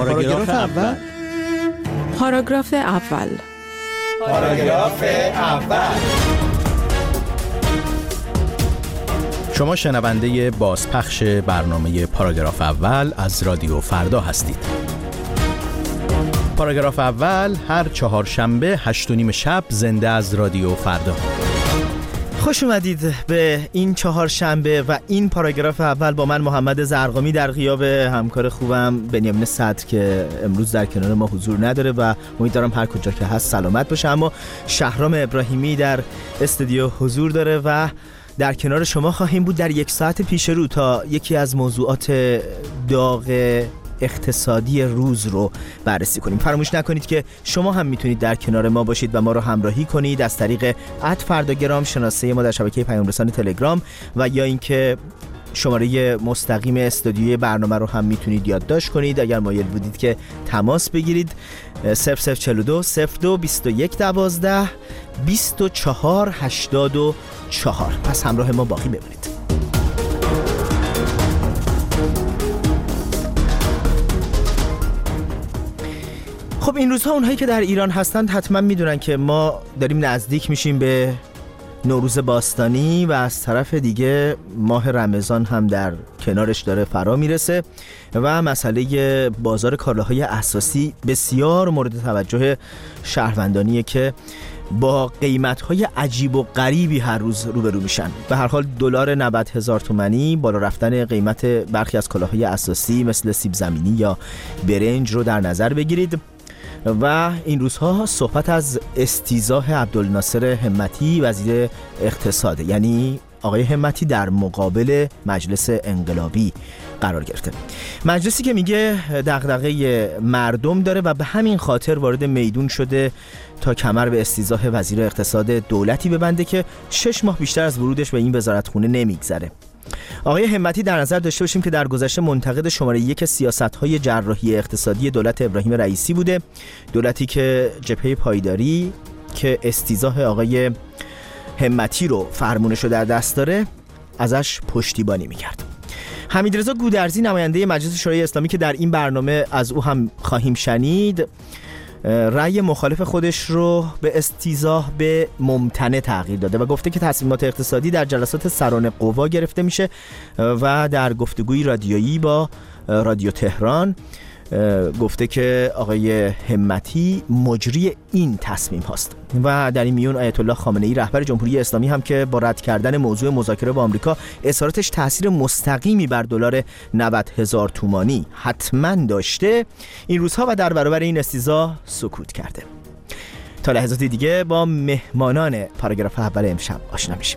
پاراگراف اول. پاراگراف اول. پاراگراف اول. شما شنونده بازپخش برنامه پاراگراف اول از رادیو فردا هستید. پاراگراف اول هر چهارشنبه 8:30 شب زنده از رادیو فردا. خوش اومدید به این چهارشنبه و این پاراگراف اول با من محمد زرقامی در غیاب همکار خوبم بنیامین صدر که امروز در کنار ما حضور نداره و امیدوارم هر کجا که هست سلامت باشه. اما شهرام ابراهیمی در استودیو حضور داره و در کنار شما خواهیم بود در 1 ساعت پیش رو تا یکی از موضوعات داغ اقتصادی روز رو بررسی کنیم. فراموش نکنید که شما هم میتونید در کنار ما باشید و ما رو همراهی کنید از طریق @فرداگرام، شناسه ما در شبکه پیام رسان تلگرام، و یا اینکه شماره مستقیم استودیوی برنامه رو هم میتونید یادداشت کنید اگر مایل بودید که تماس بگیرید. 0042 02 21 12 24 84. پس همراه ما باقی بمونید. خب این روزها اونهایی که در ایران هستند حتما میدونن که ما داریم نزدیک میشیم به نوروز باستانی و از طرف دیگه ماه رمضان هم در کنارش داره فرا میرسه و مسئله بازار کالاهای اساسی بسیار مورد توجه شهروندانیه که با قیمت‌های عجیب و غریبی هر روز روبرو میشن. به هر حال دلار 90,000 تومانی، بالا رفتن قیمت برخی از کالاهای اساسی مثل سیب زمینی یا برنج رو در نظر بگیرید. و این روزها صحبت از استیضاح عبدالناصر همتی وزیر اقتصاد، یعنی آقای همتی در مقابل مجلس انقلابی قرار گرفته. مجلسی که میگه دغدغه مردم داره و به همین خاطر وارد میدون شده تا کمر به استیضاح وزیر اقتصاد دولتی ببنده که 6 ماه بیشتر از ورودش به این وزارتخونه نمیگذره. آقای همتی در نظر داشته باشیم که در گذشته منتقد شماره 1 سیاست‌های جراحی اقتصادی دولت ابراهیم رئیسی بوده، دولتی که جبهه پایداری که استیضاح آقای همتی رو فرمونش رو در دست داره ازش پشتیبانی می‌کرد. حمیدرضا گودرزی نماینده مجلس شورای اسلامی که در این برنامه از او هم خواهیم شنید، رأی مخالف خودش رو به استیضاح به ممتنع تغییر داده و گفته که تصمیمات اقتصادی در جلسات سران قوا گرفته میشه و در گفتگوی رادیویی با رادیو تهران گفته که آقای همتی مجری این تصمیم هاست. و در این میون آیت الله خامنه‌ای رهبر جمهوری اسلامی هم که با رد کردن موضوع مذاکره با آمریکا اظهاراتش تاثیر مستقیمی بر دلار 90,000 تومانی حتما داشته، این روزها و در برابر این استیضاح سکوت کرده. تا لحظات دیگه با مهمانان پاراگراف اول امشب آشنا میشیم.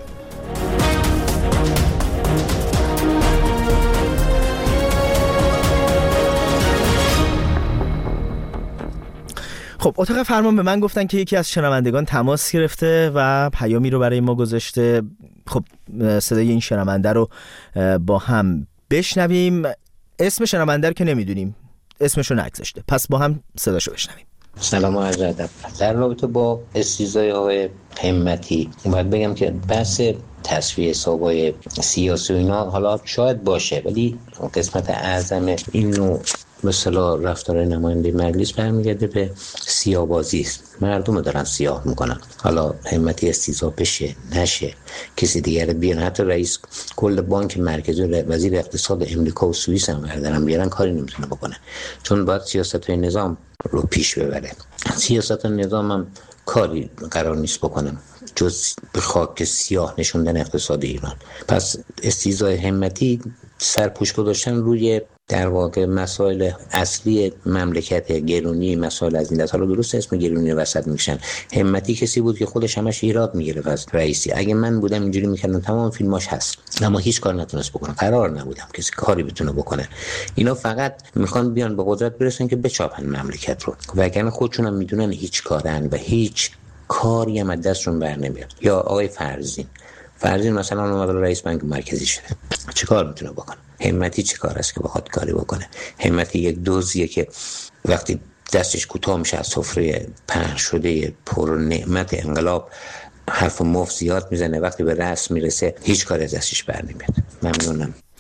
خب اتاق فرمان به من گفتن که یکی از شنوندگان تماس گرفته و پیامی رو برای ما گذاشته. خب صدای این شنونده رو با هم بشنویم. اسم شنونده رو که نمیدونیم، اسمش رو نگذاشته، پس با هم صداشو بشنویم. سلام و عرض ادب. در رابطه با استیضاح آقای همتی باید بگم که بحث تصفیه حسابای سیاسی و اینا حالا شاید باشه، ولی قسمت اعظم این نوع مثلا رفتار نماینده مجلس برمیگرده به سیاه‌بازی است. مردم دارن سیاه میکنن. حالا همتی استیضاح بشه نشه، کسی دیگر بیان، حتی رئیس کل بانک مرکزی و وزیر اقتصاد امریکا و سوئیس هم بردارن بیارن، کاری نمیتونه بکنه، چون باید سیاست و نظام رو پیش ببره. سیاست و نظام هم کاری قرار نیست بکنم جز به خاک سیاه نشوندن اقتصاد ایران. پس استیضاح همتی سرپوش گذاشتن روی در واقع مسائل اصلی مملکت، گرونی، مسائل از این دست. حالا درست اسم گرونی وسط میشن. همتی کسی بود که خودش همش ایراد میگرفت از رئیسی. اگه من بودم اینجوری میکردم، تمام فیلماش هست، اما هیچ کار نتونست بکنه، قرار نبودم کسی کاری بتونه بکنه. اینا فقط میخوان بیان به قدرت برسن که بچاپن مملکت رو، وگرنه خودشون هم میدونن هیچ کارن و هیچ کاری هم از دستشون بر نمیاد. یا آقای فرزین مثلا اومد رئیس بانک مرکزی شده، چه کار میتونه بکنه؟ همتی چه کار است که بخواد کاری بکنه؟ همتی یک دوزیه که وقتی دستش کوتاه میشه از سفره پهن شده پر نعمت انقلاب حرف مفت زیاد میزنه، وقتی به رأس میرسه هیچ کاری از دستش بر نمیاد. ممنونم.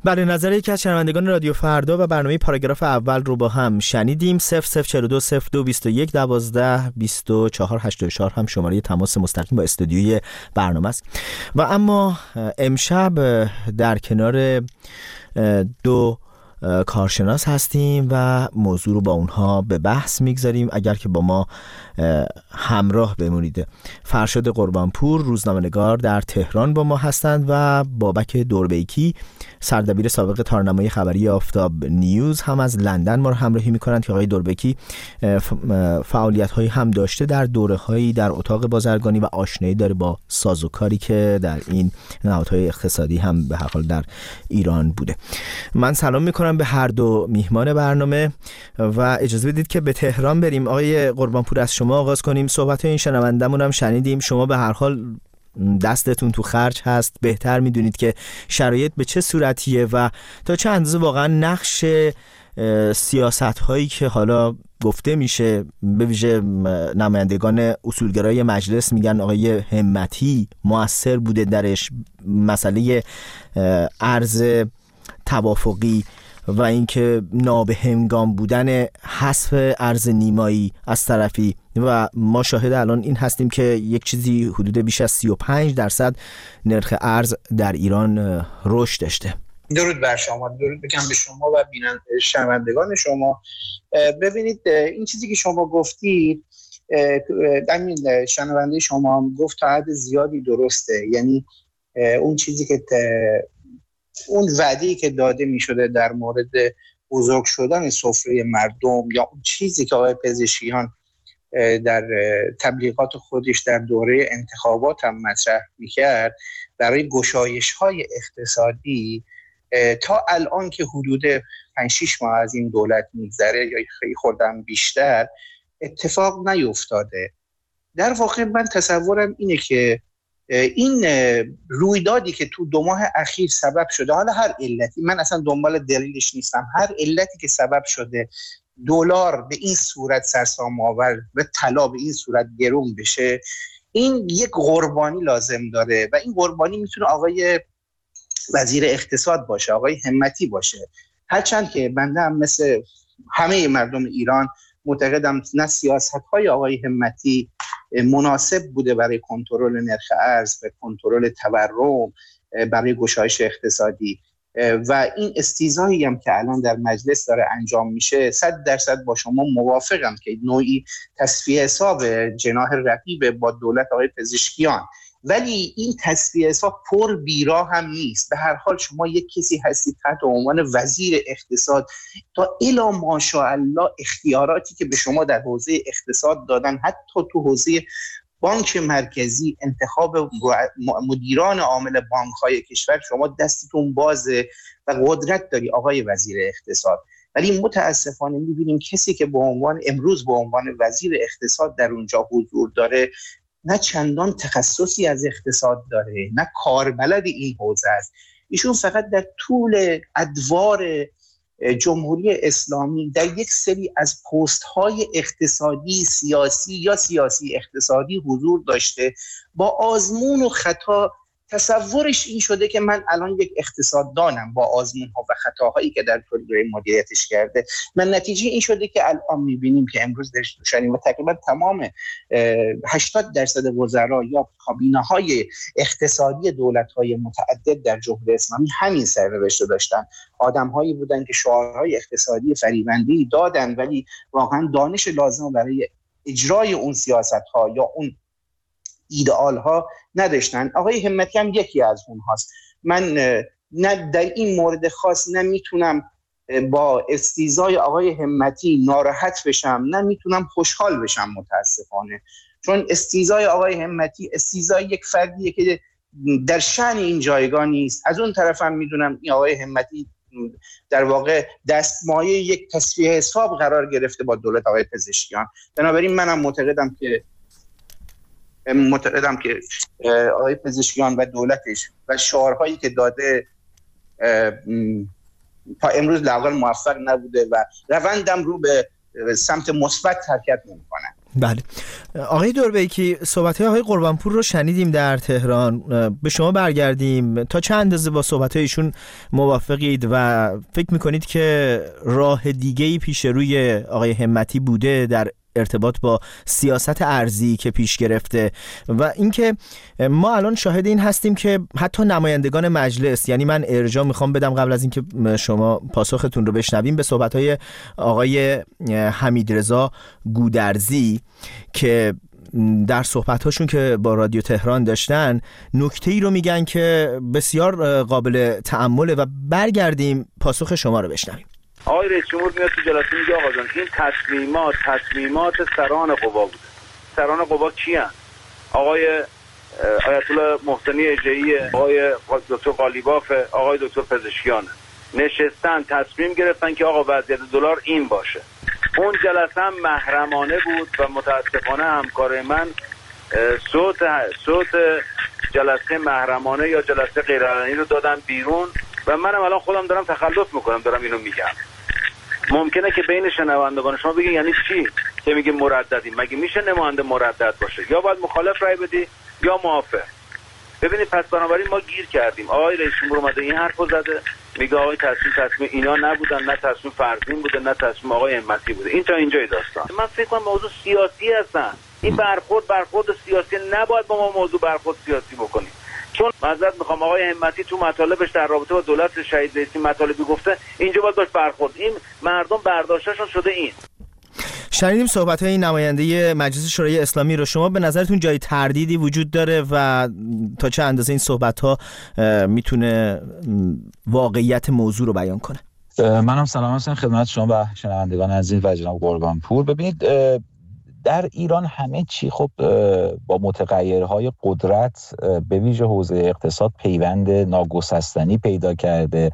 بله، نظر یکی از شنوندگان رادیو فردا و برنامه پاراگراف اول رو با هم شنیدیم. 0042 0221 12 24 84 هم شماره تماس مستقیم با استودیوی برنامه است. و اما امشب در کنار دو کارشناس هستیم و موضوع رو با اونها به بحث میگذاریم. اگر که با ما همراه بمونید. فرشاد قربانپور روزنامه‌نگار در تهران با ما هستند و بابک دوربیکی سردبیر سابق تارنمای خبری آفتاب نیوز هم از لندن ما رو همراهی میکنند که آقای دوربیکی فعالیت‌هایی هم داشته در دوره‌هایی در اتاق بازرگانی و آشنایی داره با سازوکاری که در این نهادهای اقتصادی هم به هر حال در ایران بوده. من سلام میکنم به هر دو میهمان برنامه و اجازه بدید که به تهران بریم. آقای قربانپور از شما آغاز کنیم. صحبت این شنوندمون هم شنیدیم. شما به هر حال دستتون تو خرج هست، بهتر میدونید که شرایط به چه صورتیه و تا چه اندازه واقعا نقش سیاست هایی که حالا گفته میشه به ویژه نمایندگان اصولگرای مجلس میگن آقای همتی مؤثر بوده درش، مسئله ارز توافقی و اینکه نابهنگام بودن حذف ارز نیمایی از طرفی و ما شاهد الان این هستیم که یک چیزی حدود بیش از 35% نرخ ارز در ایران رشد داشته. درود بر شما، درود بگم به شما و شنوندگان شما. ببینید این چیزی که شما گفتید، همین شنونده شما هم گفت تا حد زیادی درسته. یعنی اون چیزی که اون وعده‌ای که داده می شده در مورد بزرگ شدن سفره مردم یا اون چیزی که آقای پزشکیان در تبلیغات خودش در دوره انتخابات هم مطرح می کرد برای گشایش‌های اقتصادی، تا الان که حدود 5-6 ماه از این دولت میگذره یا خیلی خوردم بیشتر، اتفاق نیفتاده. در واقع من تصورم اینه که این رویدادی که تو 2 ماه اخیر سبب شده، حالا هر علتی، من اصلا دنبال دلیلش نیستم، هر علتی که سبب شده دلار به این صورت سرسام آور و طلا به این صورت گرون بشه، این یک قربانی لازم داره و این قربانی میتونه آقای وزیر اقتصاد باشه، آقای همتی باشه. هرچند که بنده هم مثل همه مردم ایران معتقدم نه سیاست‌های آقای همتی مناسب بوده برای کنترل نرخ ارز و کنترل تورم، برای گشایش اقتصادی و این استیضاحی هم که الان در مجلس داره انجام میشه 100% با شما موافقم که نوعی تصفیه حساب جناح رقیب با دولت آقای پزشکیان، ولی این تصفیه حساب پر بیرا هم نیست. به هر حال شما یک کسی هستید تحت عنوان وزیر اقتصاد، تا الی ماشاءالله اختیاراتی که به شما در حوزه اقتصاد دادن، حتی تو حوزه بانک مرکزی، انتخاب مدیران عامل بانک‌های کشور، شما دستتون بازه و قدرت داری آقای وزیر اقتصاد. ولی متاسفانه می‌بینیم کسی که امروز به عنوان وزیر اقتصاد در اونجا حضور داره، نه چندان تخصصی از اقتصاد داره، نه کاربلد این حوزه است. ایشون فقط در طول ادوار جمهوری اسلامی در یک سری از پست‌های اقتصادی سیاسی یا سیاسی اقتصادی حضور داشته، با آزمون و خطا تصورش این شده که من الان یک اقتصاددانم با آزمون‌ها و خطاهایی که در طول دوره مدیریتش کرده. من نتیجه این شده که الان می‌بینیم که امروز داشتیم و تقریبا تمام 80% وزرا یا کابینه‌های اقتصادی دولت‌های متعدد در جمهوری اسلامی همین سرنوشت رو داشتن. آدم‌هایی بودن که شعارهای اقتصادی فریبنده‌ای دادن ولی واقعا دانش لازم برای اجرای اون سیاست‌ها یا اون ایدئال ها نداشتن. آقای همتی هم یکی از اونهاست. من نه در این مورد خاص نمیتونم با استیضای آقای همتی ناراحت بشم، نمیتونم خوشحال بشم متاسفانه، چون استیضای آقای همتی استیضای یک فردیه که در شأن این جایگاه نیست. از اون طرف هم میدونم این آقای همتی در واقع دستمایه یک تصفیه حساب قرار گرفته با دولت آقای پزشکیان. بنابراین منم معتقدم که آقای پزشکیان و دولتش و شعارهایی که داده تا امروز لااقل موفق نبوده و روندم رو به سمت مثبت حرکت نمی‌کنه. بله آقای دوربیکی، صحبت‌های آقای قربانپور رو شنیدیم در تهران. به شما برگردیم، تا چند اندازه با صحبت‌های ایشون موافقید و فکر می‌کنید که راه دیگه‌ای پیش روی آقای همتی بوده در ارتباط با سیاست ارضی که پیش گرفته؟ و اینکه ما الان شاهد این هستیم که حتی نمایندگان مجلس، یعنی من ارجاع میخوام بدم قبل از اینکه شما پاسختون رو بشنویم به صحبت‌های آقای حمیدرضا گودرزی که در صحبت‌هاشون که با رادیو تهران داشتن نکته‌ای رو میگن که بسیار قابل تأمله و برگردیم پاسخ شما رو بشنویم. آقای رئیس جمهور میاد تو جلسه میگه آقا جان این تصمیمات سران قوا بوده. سران قوا کیان؟ آقای آیت الله محسنی اژه‌ای، آقای دکتر قالیباف، آقای دکتر پزشکیان نشستن تصمیم گرفتن که آقا وضعیت دلار این باشه. اون جلسه هم محرمانه بود و متاسفانه همکار من صوت جلسه محرمانه یا جلسه غیرعلنی رو دادن بیرون و منم الان خودم دارم تخلف میکنم، دارم اینو میگم. ممکنه که بین شنوندگان شما بگین یعنی چی که میگه مرددیم؟ مگه میشه نماینده مردد باشه؟ یا باید مخالف رای بدی یا موافق. ببینید پس بنابراین ما گیر کردیم. آقای رئیس جمهور اومده این حرفو زده، میگه آقای تصمیم اینا نبودن، نه تصمیم فرزین بوده، نه تصمیم آقای همتی بوده. این تا اینجای داستان. من فکر کنم موضوع سیاسی هستن. این برخورد سیاسی، نباید با ما موضوع برخورد سیاسی بکنیم. چون معذرت میخوام آقای همتی تو مطالبش در رابطه با دولت شهید رئیسی مطالبی گفته، اینجا باید باش برخورد. این مردم برداشتشون شده این. شنیدیم صحبت‌های این نماینده مجلس شورای اسلامی رو. شما به نظرتون جای تردیدی وجود داره و تا چه اندازه این صحبت‌ها میتونه واقعیت موضوع رو بیان کنه؟ منم سلام هستم خدمت شما و شنوندگان عزیز و جناب قربانپور. ببینید در ایران همه چی خب با متغیرهای قدرت به ویژه حوزه اقتصاد پیوند ناگسستنی پیدا کرده.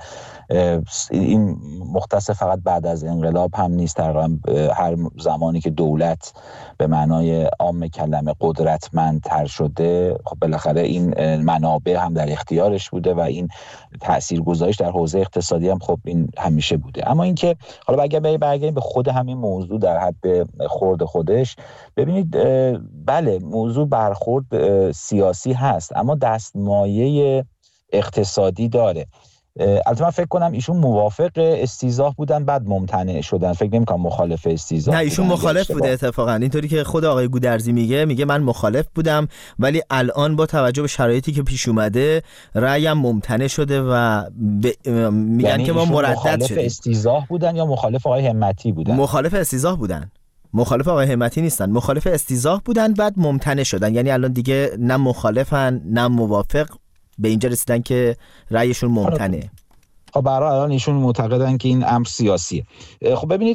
این مختص فقط بعد از انقلاب هم نیست، تقریبا هر زمانی که دولت به معنای عام کلمه قدرتمندتر شده خب بالاخره این منابع هم در اختیارش بوده و این تاثیرگذاریش در حوزه اقتصادی هم خب این همیشه بوده. اما اینکه حالا اگه برگردیم به خود همین موضوع در حد خرد خودش، ببینید بله موضوع برخورد سیاسی هست اما دستمایه اقتصادی داره. البته من فکر کنم ایشون موافق استیضاح بودن بعد ممتنع شدن، فکر نمی‌کنم مخالف استیضاح. نه ایشون مخالف بوده اتفاقا، اینطوری که خود آقای گودرزی میگه من مخالف بودم ولی الان با توجه به شرایطی که پیش اومده رأیم ممتنع شده و میگن یعنی که ما مردد شدیم. مخالف استیضاح بودن یا مخالف آقای همتی بودن؟ مخالف استیضاح بودن، مخالف آقای همتی نیستن، مخالف استیضاح بودن بعد ممتنع شدن. یعنی الان دیگه نه مخالفن نه موافق، به اینجا رسیدن که رأیشون ممتنعه. خب برای الان ایشون معتقدن که این امر سیاسیه. خب ببینید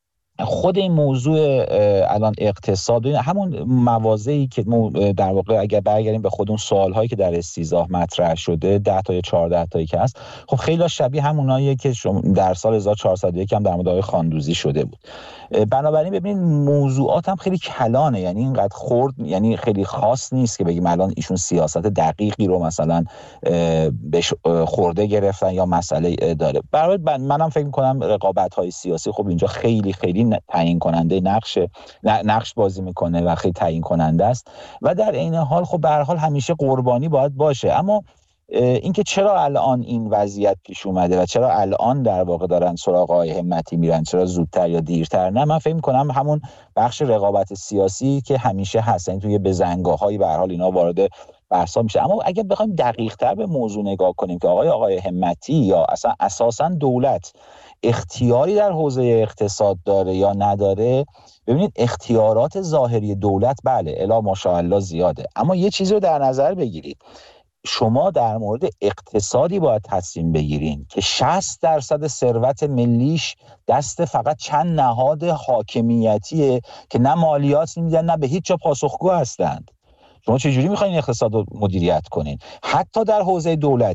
خود این موضوع الان اقتصاد و همون مواضعی که در واقع اگر برگردیم به خود اون سوال‌هایی که در استیضاح مطرح شده 10 تا یا 14 تایی که هست، خب خیلی شبیه هموناییه که در سال 1401 هم در مورد آقای خاندوزی شده بود. بنابراین ببینید موضوعات هم خیلی کلانه، یعنی اینقدر خرد، یعنی خیلی خاص نیست که بگیم الان ایشون سیاست دقیقی رو مثلا بهش خورده گرفتن یا مسئله داره. برای منم فکر می‌کنم رقابت‌های سیاسی خب اینجا خیلی تعیین کننده نقش بازی میکنه و خیلی تعیین کننده است و در عین حال خب به هر حال همیشه قربانی باید باشه. اما اینکه چرا الان این وضعیت پیش اومده و چرا الان در واقع دارن سراغ آقای همتی میرن، چرا زودتر یا دیرتر؟ نه، من فکر میکنم همون بخش رقابت سیاسی که همیشه هست، این توی بزنگاه‌هایی به هر حال اینا وارد بحثا میشه. اما اگر بخوایم دقیق‌تر به موضوع نگاه کنیم که آقای همتی یا اصلا اساساً دولت اختیاری در حوزه اقتصاد داره یا نداره، ببینید اختیارات ظاهری دولت بله الا ماشاءالله زیاده، اما یه چیزی رو در نظر بگیرید، شما در مورد اقتصادی باید تصمیم بگیرین که 60% ثروت ملیش دست فقط چند نهاد حاکمیتیه که نه مالیات میدن نه به هیچ جا پاسخگو هستند. شما چجوری میخواین اقتصاد رو مدیریت کنین؟ حتی در حوزه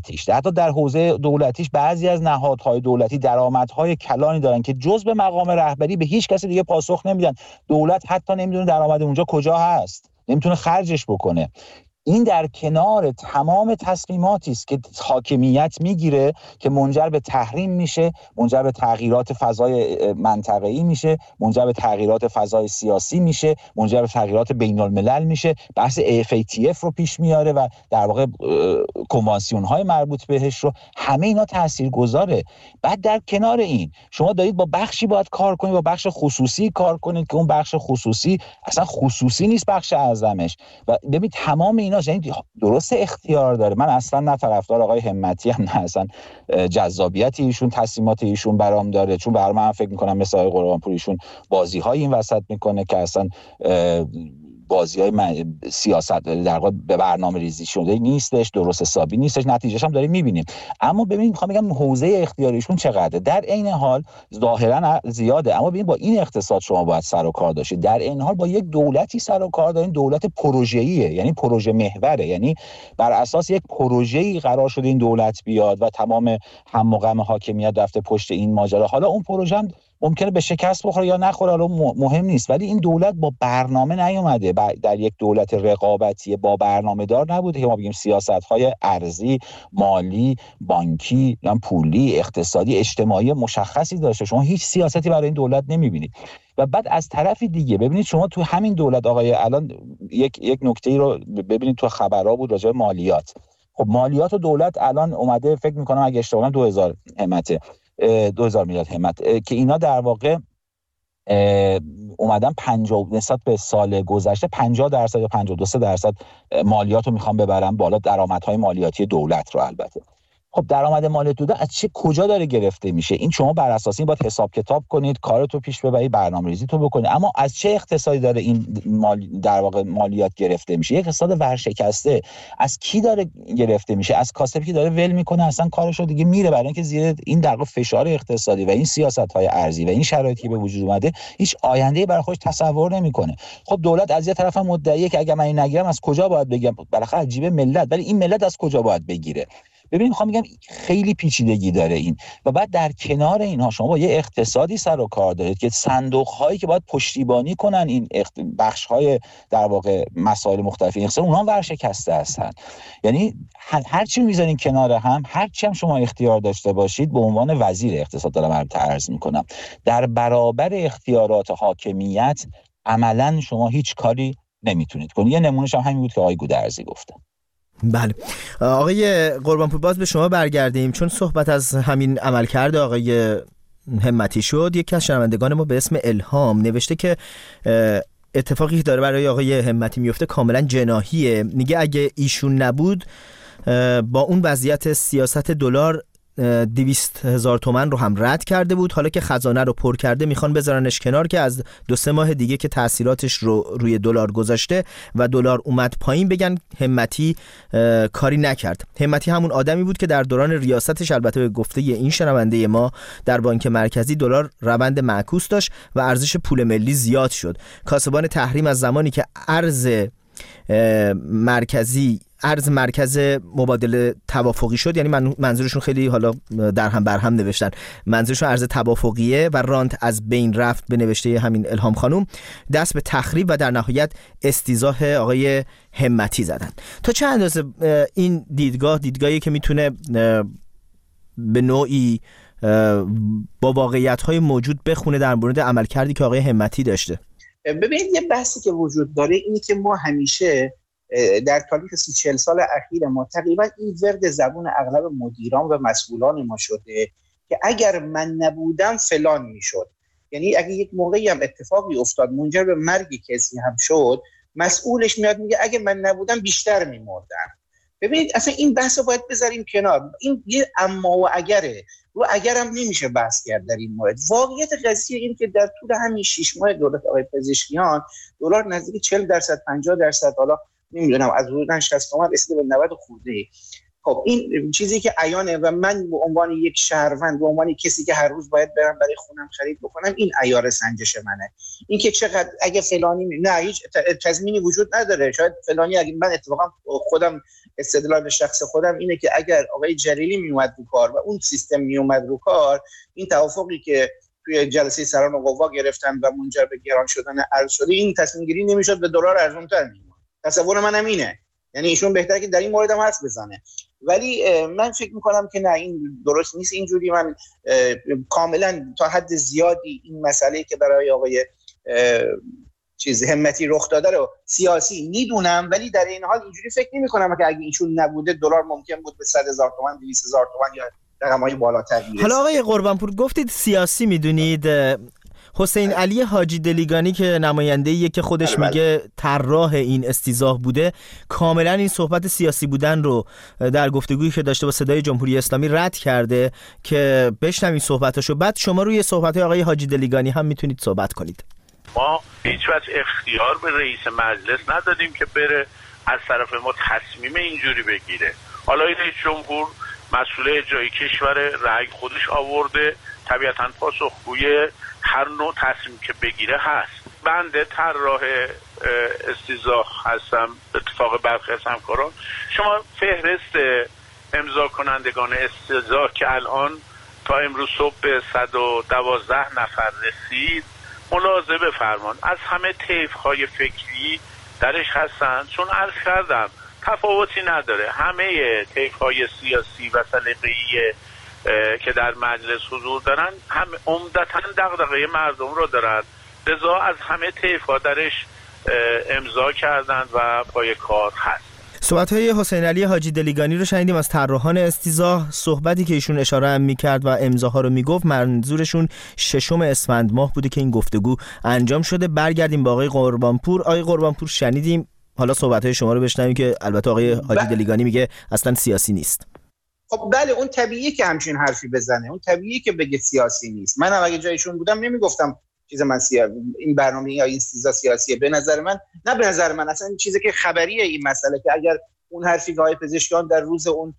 دولتیش بعضی از نهادهای دولتی درآمدهای کلانی دارن که جز به مقام رهبری به هیچ کسی دیگه پاسخ نمیدن. دولت حتی نمیدونه درآمد اونجا کجا هست، نمیتونه خرجش بکنه. این در کنار تمام تصمیماتی است که حاکمیت میگیره که منجر به تحریم میشه، منجر به تغییرات فضای منطقه‌ای میشه، منجر به تغییرات فضای سیاسی میشه، منجر به تغییرات بین الملل میشه. بحث FATF رو پیش میاره و در واقع کنوانسیون های مربوط بهش رو، همه اینا تاثیرگذاره. بعد در کنار این شما دارید با بخشی باید کار کنید، با بخش خصوصی کار کنید که اون بخش خصوصی اصلا خصوصی نیست، بخش اعظمش. و ببین تمام اینا، یعنی درست اختیار داره. من اصلا نه طرفدار آقای همتی هم، نه اصلا جذابیتی ایشون تصمیمات ایشون برام داره، چون برام من فکر میکنم مثل آقای قربانپور ایشون بازی‌های این وسط میکنه که اصلا بازی‌های سیاست در واقع به برنامه ریزی شده نیستش، درست حسابی نیستش، نتیجهش هم داریم میبینیم. اما ببین میخوام بگم حوزه اختیاریشون چقدره. در عین حال ظاهرا زیاده، اما ببین با این اقتصاد شما باید سر و کار داشتید. در عین حال با یک دولتی سر و کار دارین، دولت پروژه‌ایه، یعنی پروژه محوره، یعنی بر اساس یک پروژه‌ای قرار شده این دولت بیاد و تمام هم و غم حاکمیت رفته پشت این ماجرا. حالا اون پروژه هم ممکنه به شکست بخوره یا نخوره، حالا مهم نیست، ولی این دولت با برنامه نیومده. در یک دولت رقابتی با برنامه دار نبوده که ما بگیم سیاست‌های ارزی، مالی، بانکی، یا پولی، اقتصادی، اجتماعی مشخصی داشته. شما هیچ سیاستی برای این دولت نمی‌بینید. و بعد از طرفی دیگه ببینید شما تو همین دولت آقای الان یک نکته‌ای رو ببینید تو خبرها بود راجع به مالیات. خب مالیات و دولت الان اومده، فکر می‌کنم اگه اشتباه نکنم 2000 همته 2000 میلیارد همت، که اینا در واقع اومدن 50 نسبت به سال گذشته 50% یا 52% مالیات رو میخوان ببرن بالا، درآمدهای مالیاتی دولت رو. البته خب درآمد مالیات دولت از کجا داره گرفته میشه؟ این شما بر اساس این باید حساب کتاب کنید، کارتو پیش ببرید، برنامه‌ریزی تو بکنید. اما از چه اقتصادی داره این در واقع مالیات گرفته میشه؟ یک اقتصاد ورشکسته. از کی داره گرفته میشه؟ از کاسبی که داره ول میکنه، اصلا کارشو دیگه میره، برای اینکه زیر این در واقع فشار اقتصادی و این سیاست‌های ارزی و این شرایطی که به وجود اومده هیچ آینده‌ای برای خودش تصور نمیکنه. خب دولت از یه طرف هم مدعیه که اگه من این نگیرم از کجا باید بگم؟ بالاخره عجیبه ملت، ولی این ملت از کجا باید بگیره؟ ببین میخوام بگم خیلی پیچیدگی داره این. و بعد در کنار اینها شما با یه اقتصادی سر و کار دارید که صندوق هایی که باید پشتیبانی کنن این بخش های در واقع مسائل مختلف این اقتصاد، اونها ورشکسته هستن. یعنی هر چی میذارین کنار هم، هر چی هم شما اختیار داشته باشید، به عنوان وزیر اقتصاد دارم عرض میکنم، در برابر اختیارات حاکمیت عملاً شما هیچ کاری نمیتونید کنید. یه نمونهش هم همین بود که آقای گودرزی گفتن. بله آقای قربانپور، باز به شما برگردیم، چون صحبت از همین عملکرد آقای همتی شد. یکی از شنوندگان ما به اسم الهام نوشته که اتفاقی که داره برای آقای همتی میفته کاملا جناحیه. میگه اگه ایشون نبود با اون وضعیت سیاست دلار 200,000 تومان رو هم رد کرده بود. حالا که خزانه رو پر کرده میخوان بذارنش کنار که از 2-3 ماه دیگه که تاثیراتش رو روی دلار گذاشته و دلار اومد پایین بگن همتی کاری نکرد. همتی همون آدمی بود که در دوران ریاستش، البته به گفته این شنونده ما، در بانک مرکزی دلار روند معکوس داشت و ارزش پول ملی زیاد شد. کاسبان تحریم از زمانی که ارز مرکز مبادله توافقی شد، یعنی منظورشون خیلی حالا در هم بر هم نوشتن، منظورشون ارز توافقیه و رانت از بین رفت به نوشته همین الهام خانم، دست به تخریب و در نهایت استیضاح آقای همتی زدن. تا چه اندازه این دیدگاهی که میتونه به نوعی با واقعیت‌های موجود بخونه در مورد عملکردی که آقای همتی داشته؟ ببینید یه بحثی که وجود داره اینی که ما همیشه در تاریخ 30-40 سال اخیر ما تقریبا این ورد زبون اغلب مدیران و مسئولان ما شده که اگر من نبودم فلان میشد. یعنی اگه یک موقعی هم اتفاقی افتاد منجر به مرگ کسی هم شد، مسئولش میاد میگه اگه من نبودم بیشتر میمردم. ببینید اصلا این بحث رو باید بذاریم کنار. این یه اما و اگره، رو اگر هم نمیشه بحث کرد در این مورد. واقعیت قضیه این که در طول همین 6 ماه دولت آقای پزشکیان دلار نزدیک 40%، 50%، حالا نمیدونم از حدود 60 تومن رسیده به 90 خورده. خب این چیزی که عیانه و من به عنوان یک شهروند، به عنوان کسی که هر روز باید برم برای خونم خرید بکنم، این عیار سنجش منه. این که چقدر اگه فلانی نه، هیچ تضمینی وجود نداره. شاید فلانی، اگه من اتفاقا خودم استدلال شخص خودم اینه که اگر آقای جلیلی میومد رو کار و اون سیستم میومد رو کار، این توافقی که توی جلسه سران قوا گرفتن و منجر به گران شدن ارز شده، این تصمیم گیری نمیشد، به دلار ارزان‌تر میومد. تصور منم اینه. یعنی ایشون بهتره که در این مورد هم حرف بزنه. ولی من فکر میکنم که نه، این درست نیست اینجوری. من کاملا تا حد زیادی این مسئله که برای آقای همتی رخ داده رو سیاسی میدونم، ولی در این حال اینجوری فکر نمی‌کنم که اگه ایشون نبوده دلار ممکن بود به 100,000 تومان 200,000 تومان یا رقم‌های بالاتر برسه. حالا آقای قربانپور گفتید سیاسی میدونید، حسین علی حاجی دلیگانی که نماینده‌ایه که خودش میگه طراح این استیضاح بوده، کاملا این صحبت سیاسی بودن رو در گفتگویی که داشته با صدای جمهوری اسلامی رد کرده که بشنوید صحبتاشو، بعد شما روی صحبت‌های آقای حاجی دلیگانی هم میتونید صحبت کنید. ما هیچ وجه اختیار به رئیس مجلس ندادیم که بره از طرف ما تصمیم اینجوری بگیره. حالا رئیس جمهور مسئول اجرایی کشور، رأی خودش آورده، طبیعتاً پاسخگوی هر نوع تصمیم که بگیره هست. بنده طراح استیضاح هستم اتفاق برخی از همکاران. شما فهرست امضا کنندگان استیضاح که الان تا امروز صبح به 112 نفر رسید ملاحظه بفرمان، از همه طیف‌های فکری درش هستند، چون عرض کردم تفاوتی نداره. همه طیف‌های سیاسی و سلیقه‌ای که در مجلس حضور دارن هم عمدتاً دغدغه مردم رو دارن، لذا از همه طیف‌ها درش امضا کردند و پای کار هست. صحبت‌های حسین علی حاجی دلیگانی رو شنیدیم از طراحان استیضاح. صحبتی که ایشون اشاره هم می‌کرد و امضاها رو میگفت منظورشون 6 اسفند ماه بوده که این گفتگو انجام شده. برگردیم با آقای قربانپور. آقای قربانپور شنیدیم، حالا صحبت‌های شما رو بشنویم که البته آقای حاجی دلیگانی میگه اصلا سیاسی نیست. خب بله، اون طبیعیه که همچین حرفی بزنه، اون طبیعیه که بگه سیاسی نیست. منم اگه جایشون بودم نمیگفتم این برنامه یا این استیضاح سیاسیه. به نظر من اصلا این چیزی که خبریه این مسئله، که اگر اون حرفی که آقای پزشکیان در روز اون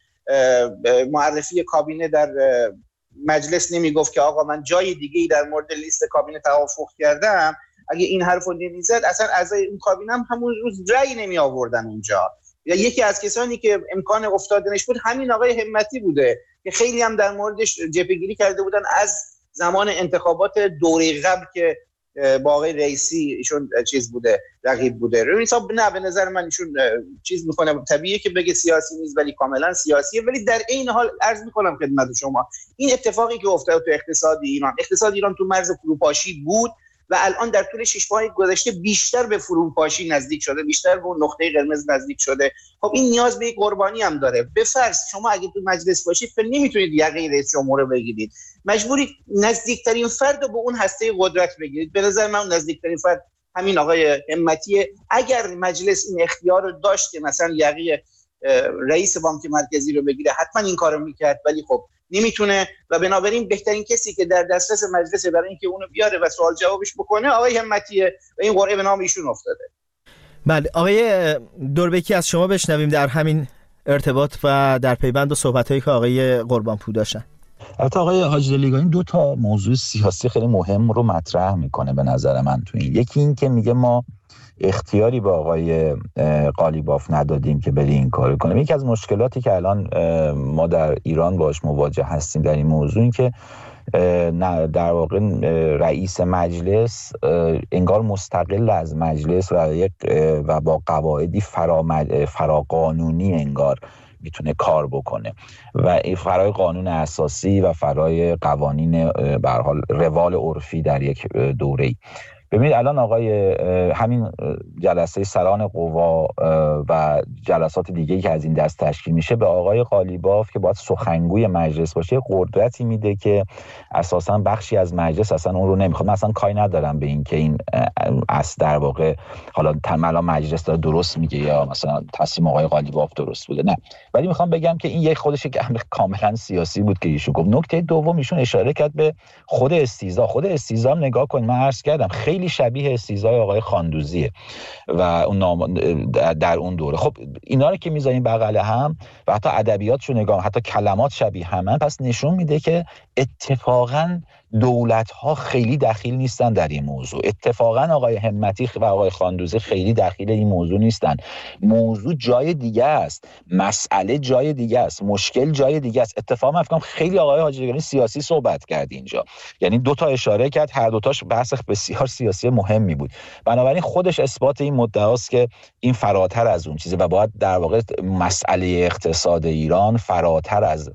معرفی کابینه در مجلس نمیگفت که آقا من جای دیگه‌ای در مورد لیست کابینه توافق کردم، اگه این حرفو نمیزد اصلا اعضای اون کابینه هم همون روز رأی نمی آوردن اونجا. یا یکی از کسانی که امکان افتادنش بود همین آقای همتی بوده که خیلی هم در موردش جبهه‌گیری کرده بودن از زمان انتخابات دوره قبل که با آقای رئیسی ایشون چیز بوده، رقیب بوده. روی حساب نه، به نظر من ایشون چیز میکنه، طبیعیه که بگه سیاسی نیست ولی کاملا سیاسیه. ولی در این حال عرض میکنم خدمت شما این اتفاقی که افتاد تو اقتصاد ایران تو مرز فروپاشی بود و الان در طول 6 ماه گذشته بیشتر به فروپاشی نزدیک شده، بیشتر به نقطه قرمز نزدیک شده. خب این نیاز به یک قربانی هم داره. به فرض شما اگه تو مجلس باشید که نمیتونید یقه رئیس جمهور رو بگیرید، مجبورید نزدیکترین فرد رو به اون هسته قدرت بگیرید. به نظر من نزدیکترین فرد همین آقای همتیه. اگر مجلس این اختیار رو داشت که مثلا یقه رئیس بانک مرکزی رو بگیره حتما این کارو میکرد، ولی خب نمیتونه و بنابراین بهترین کسی که در دسترس مجلس برای اینکه اونو بیاره و سوال جوابش بکنه آقای همتیه و این قرعه به نام ایشون افتاده. بله آقای دوربکی از شما بشنویم در همین ارتباط و در پیوند و صحبتایی که آقای قربانپور داشتن. البته آقای حاجی دلیگانی 2 تا موضوع سیاسی خیلی مهم رو مطرح میکنه به نظر من تو این. یکی این که میگه ما اختیاری به آقای قالیباف ندادیم که بری این کارو کنه. یکی از مشکلاتی که الان ما در ایران باش مواجه هستیم در این موضوع این که در واقع رئیس مجلس انگار مستقل از مجلس و با قواعدی فراقانونی انگار میتونه کار بکنه و فرای قانون اساسی و فرای قوانین به هر حال روال عرفی در یک دوره‌ای. ببینید الان آقای همین جلسه سران قوا و جلسات دیگه‌ای که از این دست تشکیل میشه به آقای قالیباف که باید سخنگوی مجلس باشه قدرتی میده که اساساً بخشی از مجلس اصلا اون رو نمیخواد. من اصلا کاری ندارم به این که این از در واقع حالا تمام مجلس داره درست میگه یا مثلا تصمیم آقای قالیباف درست بوده، نه، ولی میخوام بگم که این یک خودش یک امر کاملا سیاسی بود که ایشون گفت. نکته دوم ایشون اشاره کرد به خود استیضاح نگاه کنید. من عرض کردم خیلی شبیه استیضاح آقای خاندوزیه و اون در اون دوره. خب اینا رو که میذاریم بغل هم و حتی ادبیاتشو نگاه، حتی کلمات شبیه همن، پس نشون میده که اتفاقاً دولت‌ها خیلی دخیل نیستن در این موضوع. اتفاقا آقای همتی و آقای خاندوزی خیلی دخیل این موضوع نیستن. موضوع جای دیگه است، مسئله جای دیگه است، مشکل جای دیگه است. اتفاقا من فکر کنم خیلی آقای حاجی سیاسی صحبت کرد اینجا، یعنی دو تا اشاره کرد، هر دوتاش بحث بسیار سیاسی مهمی بود. بنابراین خودش اثبات این مدعاست که این فراتر از اون چیزه و باید در واقع مسئله اقتصاد ایران فراتر از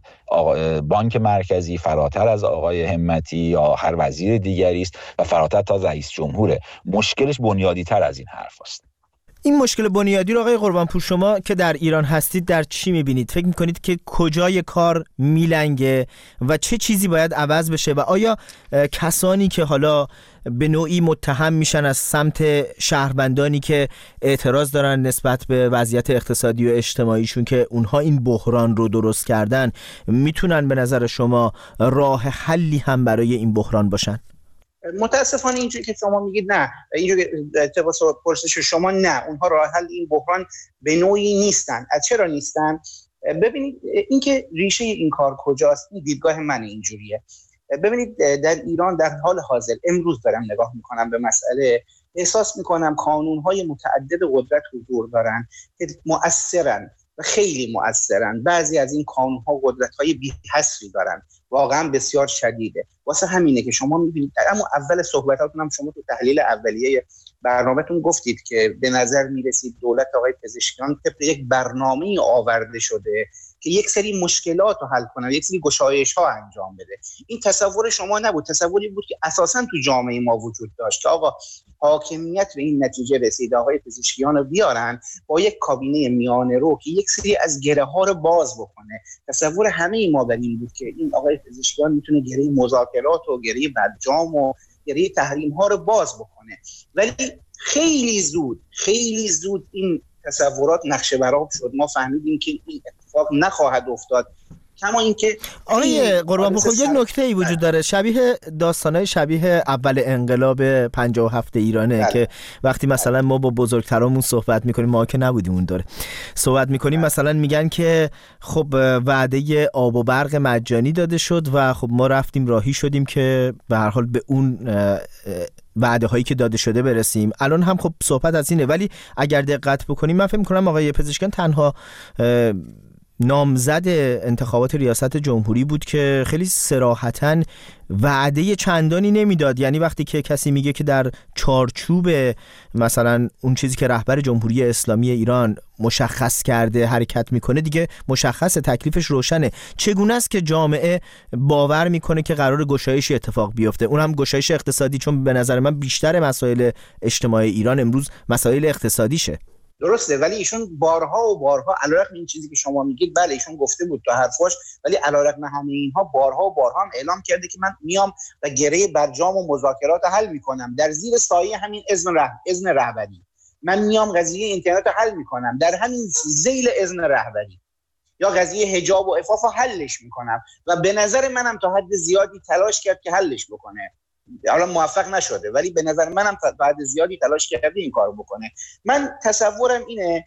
بانک مرکزی، فراتر از آقای همتی یا هر وزیر دیگری است و فراتر تا رئیس جمهوره. مشکلش بنیادی تر از این حرف است. این مشکل بنیادی رو آقای قربانپور شما که در ایران هستید در چی می‌بینید؟ فکر می‌کنید که کجای کار میلنگه و چه چیزی باید عوض بشه و آیا کسانی که حالا به نوعی متهم میشن از سمت شهروندانی که اعتراض دارن نسبت به وضعیت اقتصادی و اجتماعیشون که اونها این بحران رو درست کردن، میتونن به نظر شما راه حلی هم برای این بحران باشن؟ متاسفانه اینجوری که شما میگید نه، اینجوری اتفاق پرسش شما نه، اونها راه حل این بحران به نوعی نیستن. از چرا نیستن؟ ببینید اینکه ریشه این کار کجاست، این دیدگاه من اینجوریه. ببینید در ایران در حال حاضر امروز دارم نگاه میکنم به مسئله، احساس میکنم قانونهای متعدد قدرت حضور دارن که مؤثرن و خیلی مؤثرن. بعضی از این قانونها قدرت‌های بی‌حصری دارن، واقعا بسیار شدیده. واسه همینه که شما می‌بینید اما اول صحبتاتون هم شما تو تحلیل اولیه برنامه‌تون گفتید که به نظر میرسید دولت آقای پزشکیان طبق یک برنامه‌ای آورده شده که یک سری مشکلات رو حل کنه، یک سری گشایش‌ها انجام بده. این تصور شما نبود، تصوری بود که اساساً تو جامعه ما وجود داشت که آقا حاکمیت به این نتیجه رسید آقای پزشکیان رو بیارن با یک کابینه میانه رو که یک سری از گره‌ها رو باز بکنه. تصور همه ما بر این بود که این آقای پزشکیان میتونه گره مذاکرات و گره برجام و گره تحریم‌ها رو باز بکنه، ولی خیلی زود این تصورات نقشه برآب شد. ما فهمیدیم که این اتفاق نخواهد افتاد. کما اینکه آقای قربانپور یک نکته‌ای وجود داره، شبیه داستانای شبیه اول انقلاب 57 ایرانه که وقتی مثلا ما با بزرگترامون صحبت میکنیم، ما که نبودیم اون دوره، صحبت میکنیم مثلا میگن که خب وعده آب و برق مجانی داده شد و خب ما رفتیم راهی شدیم که به هر حال به اون وعده هایی که داده شده برسیم. الان هم خب صحبت از اینه، ولی اگر دقت بکنیم من فکر میکنم آقای پزشکیان تنها نامزد انتخابات ریاست جمهوری بود که خیلی صراحتاً وعده چندانی نمیداد. یعنی وقتی که کسی میگه که در چارچوب مثلا اون چیزی که رهبر جمهوری اسلامی ایران مشخص کرده حرکت میکنه، دیگه مشخصه، تکلیفش روشنه. چگونه است که جامعه باور میکنه که قرار گشایشی اتفاق بیفته، اون هم گشایش اقتصادی؟ چون به نظر من بیشتر مسائل اجتماعی ایران امروز مسائل اقتصادیشه. درسته، ولی ایشون بارها علیرغم این چیزی که شما میگید، بله ایشون گفته بود تو حرفاش، ولی علیرغم همه اینها بارها هم اعلام کرده که من میام و گره برجام و مذاکرات حل میکنم در زیر سایه همین اذن رهبری. من میام قضیه اینترنت رو حل میکنم در همین ذیل اذن رهبری، یا قضیه حجاب و عفاف رو حلش میکنم و به نظر منم تا حد زیادی تلاش کرد که حلش بکنه. حالا موفق نشده، ولی به نظر منم تا حد زیادی تلاش کرده این کارو بکنه. من تصورم اینه،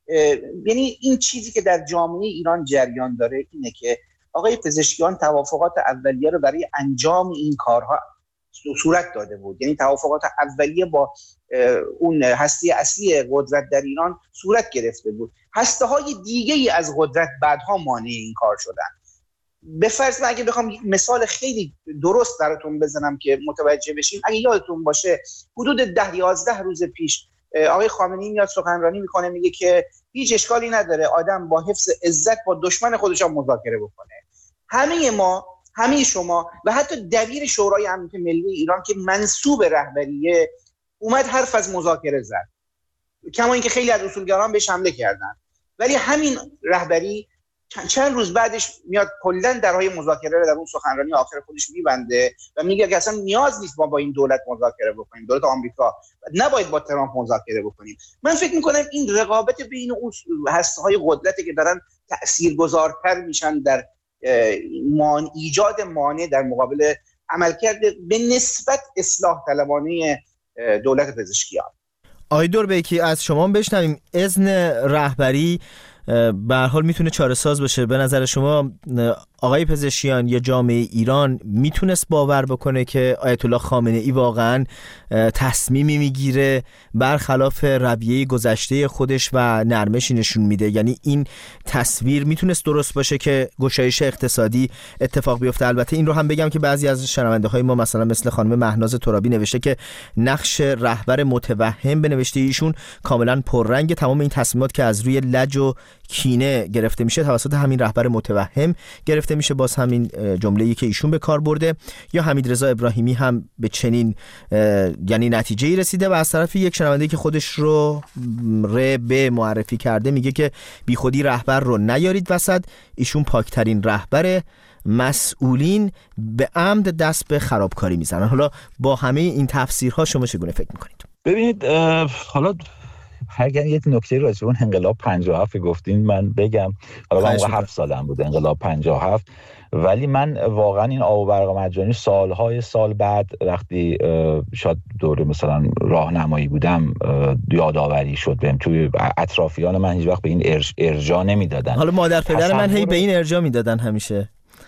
یعنی این چیزی که در جامعه ایران جریان داره اینه که آقای پزشکیان توافقات اولیه رو برای انجام این کارها صورت داده بود. یعنی توافقات اولیه با اون هسته اصلی قدرت در ایران صورت گرفته بود. هسته‌های دیگه‌ای از قدرت بعدها مانع این کار شدن. به فرض من اگه بخوام مثال خیلی درست براتون بزنم که متوجه بشین، اگه یادتون باشه حدود 10-11 روز پیش آقای خامنه‌ای میاد سخنرانی میکنه، میگه که هیچ اشکالی نداره آدم با حفظ عزت با دشمن خودش هم مذاکره بکنه. همه ما، همه شما و حتی دبیر شورای امنیت ملی ایران که منسوب رهبریه اومد حرف از مذاکره زد، کما اینکه خیلی از اصولگران بهش حمله کردن، ولی همین رهبری چند روز بعدش میاد کلا درهای مذاکره رو در اون سخنرانی آخر خودش میبنده و میگه که اصلا نیاز نیست ما با این دولت مذاکره بکنیم، دولت آمریکا، نباید با ترامپ مذاکره بکنیم. من فکر میکنم این رقابت بین اون هسته‌های قدرتی که دارن تاثیرگذارتر میشن در ایجاد مانع در مقابل عملکرد به نسبت اصلاح طلبانه دولت پزشکیان. آقای دوربکی، از شما بشنویم اذن رهبری به هر حال میتونه چاره ساز باشه. به نظر شما آقای پزشکیان یا جامعه ایران میتونست باور بکنه که آیت الله خامنه ای واقعا تصمیمی میگیره برخلاف رویه گذشته خودش و نرمشی نشون میده؟ یعنی این تصویر میتونست درست باشه که گشایش اقتصادی اتفاق بیفته؟ البته این رو هم بگم که بعضی از شنونده های ما مثلا مثل خانم مهناز ترابی نوشته که نقش رهبر متوهم به نوشته ایشون کاملا پررنگ. تمام این تصمیمات که از روی لج و کینه گرفته میشه توسط همین رهبر متوهم گرفته میشه. باز همین جمله‌ای که ایشون به کار برده. یا حمیدرضا ابراهیمی هم به چنین یعنی نتیجه‌ای رسیده و از طرف یک شنونده که خودش رو به معرفی کرده میگه که بیخودی رهبر رو نیارید وسط، ایشون پاکترین رهبر، مسئولین به عمد دست به خرابکاری میزنن. حالا با همه این تفسیرها شما چگونه فکر میکنید؟ ببینید حالا اگر یه نکته راجع به انقلاب 57 گفتین من بگم. حالا من 7 سالم بود انقلاب 57، ولی من واقعا این آب و برق مجانی سالهای سال بعد وقتی شاید دوره مثلا راهنمایی بودم یادآوری شد بهم. توی اطرافیان من هیچ وقت به این ارجاع نمیدادن. حالا مادر پدر من هی به این ارجاع میدادن همیشه.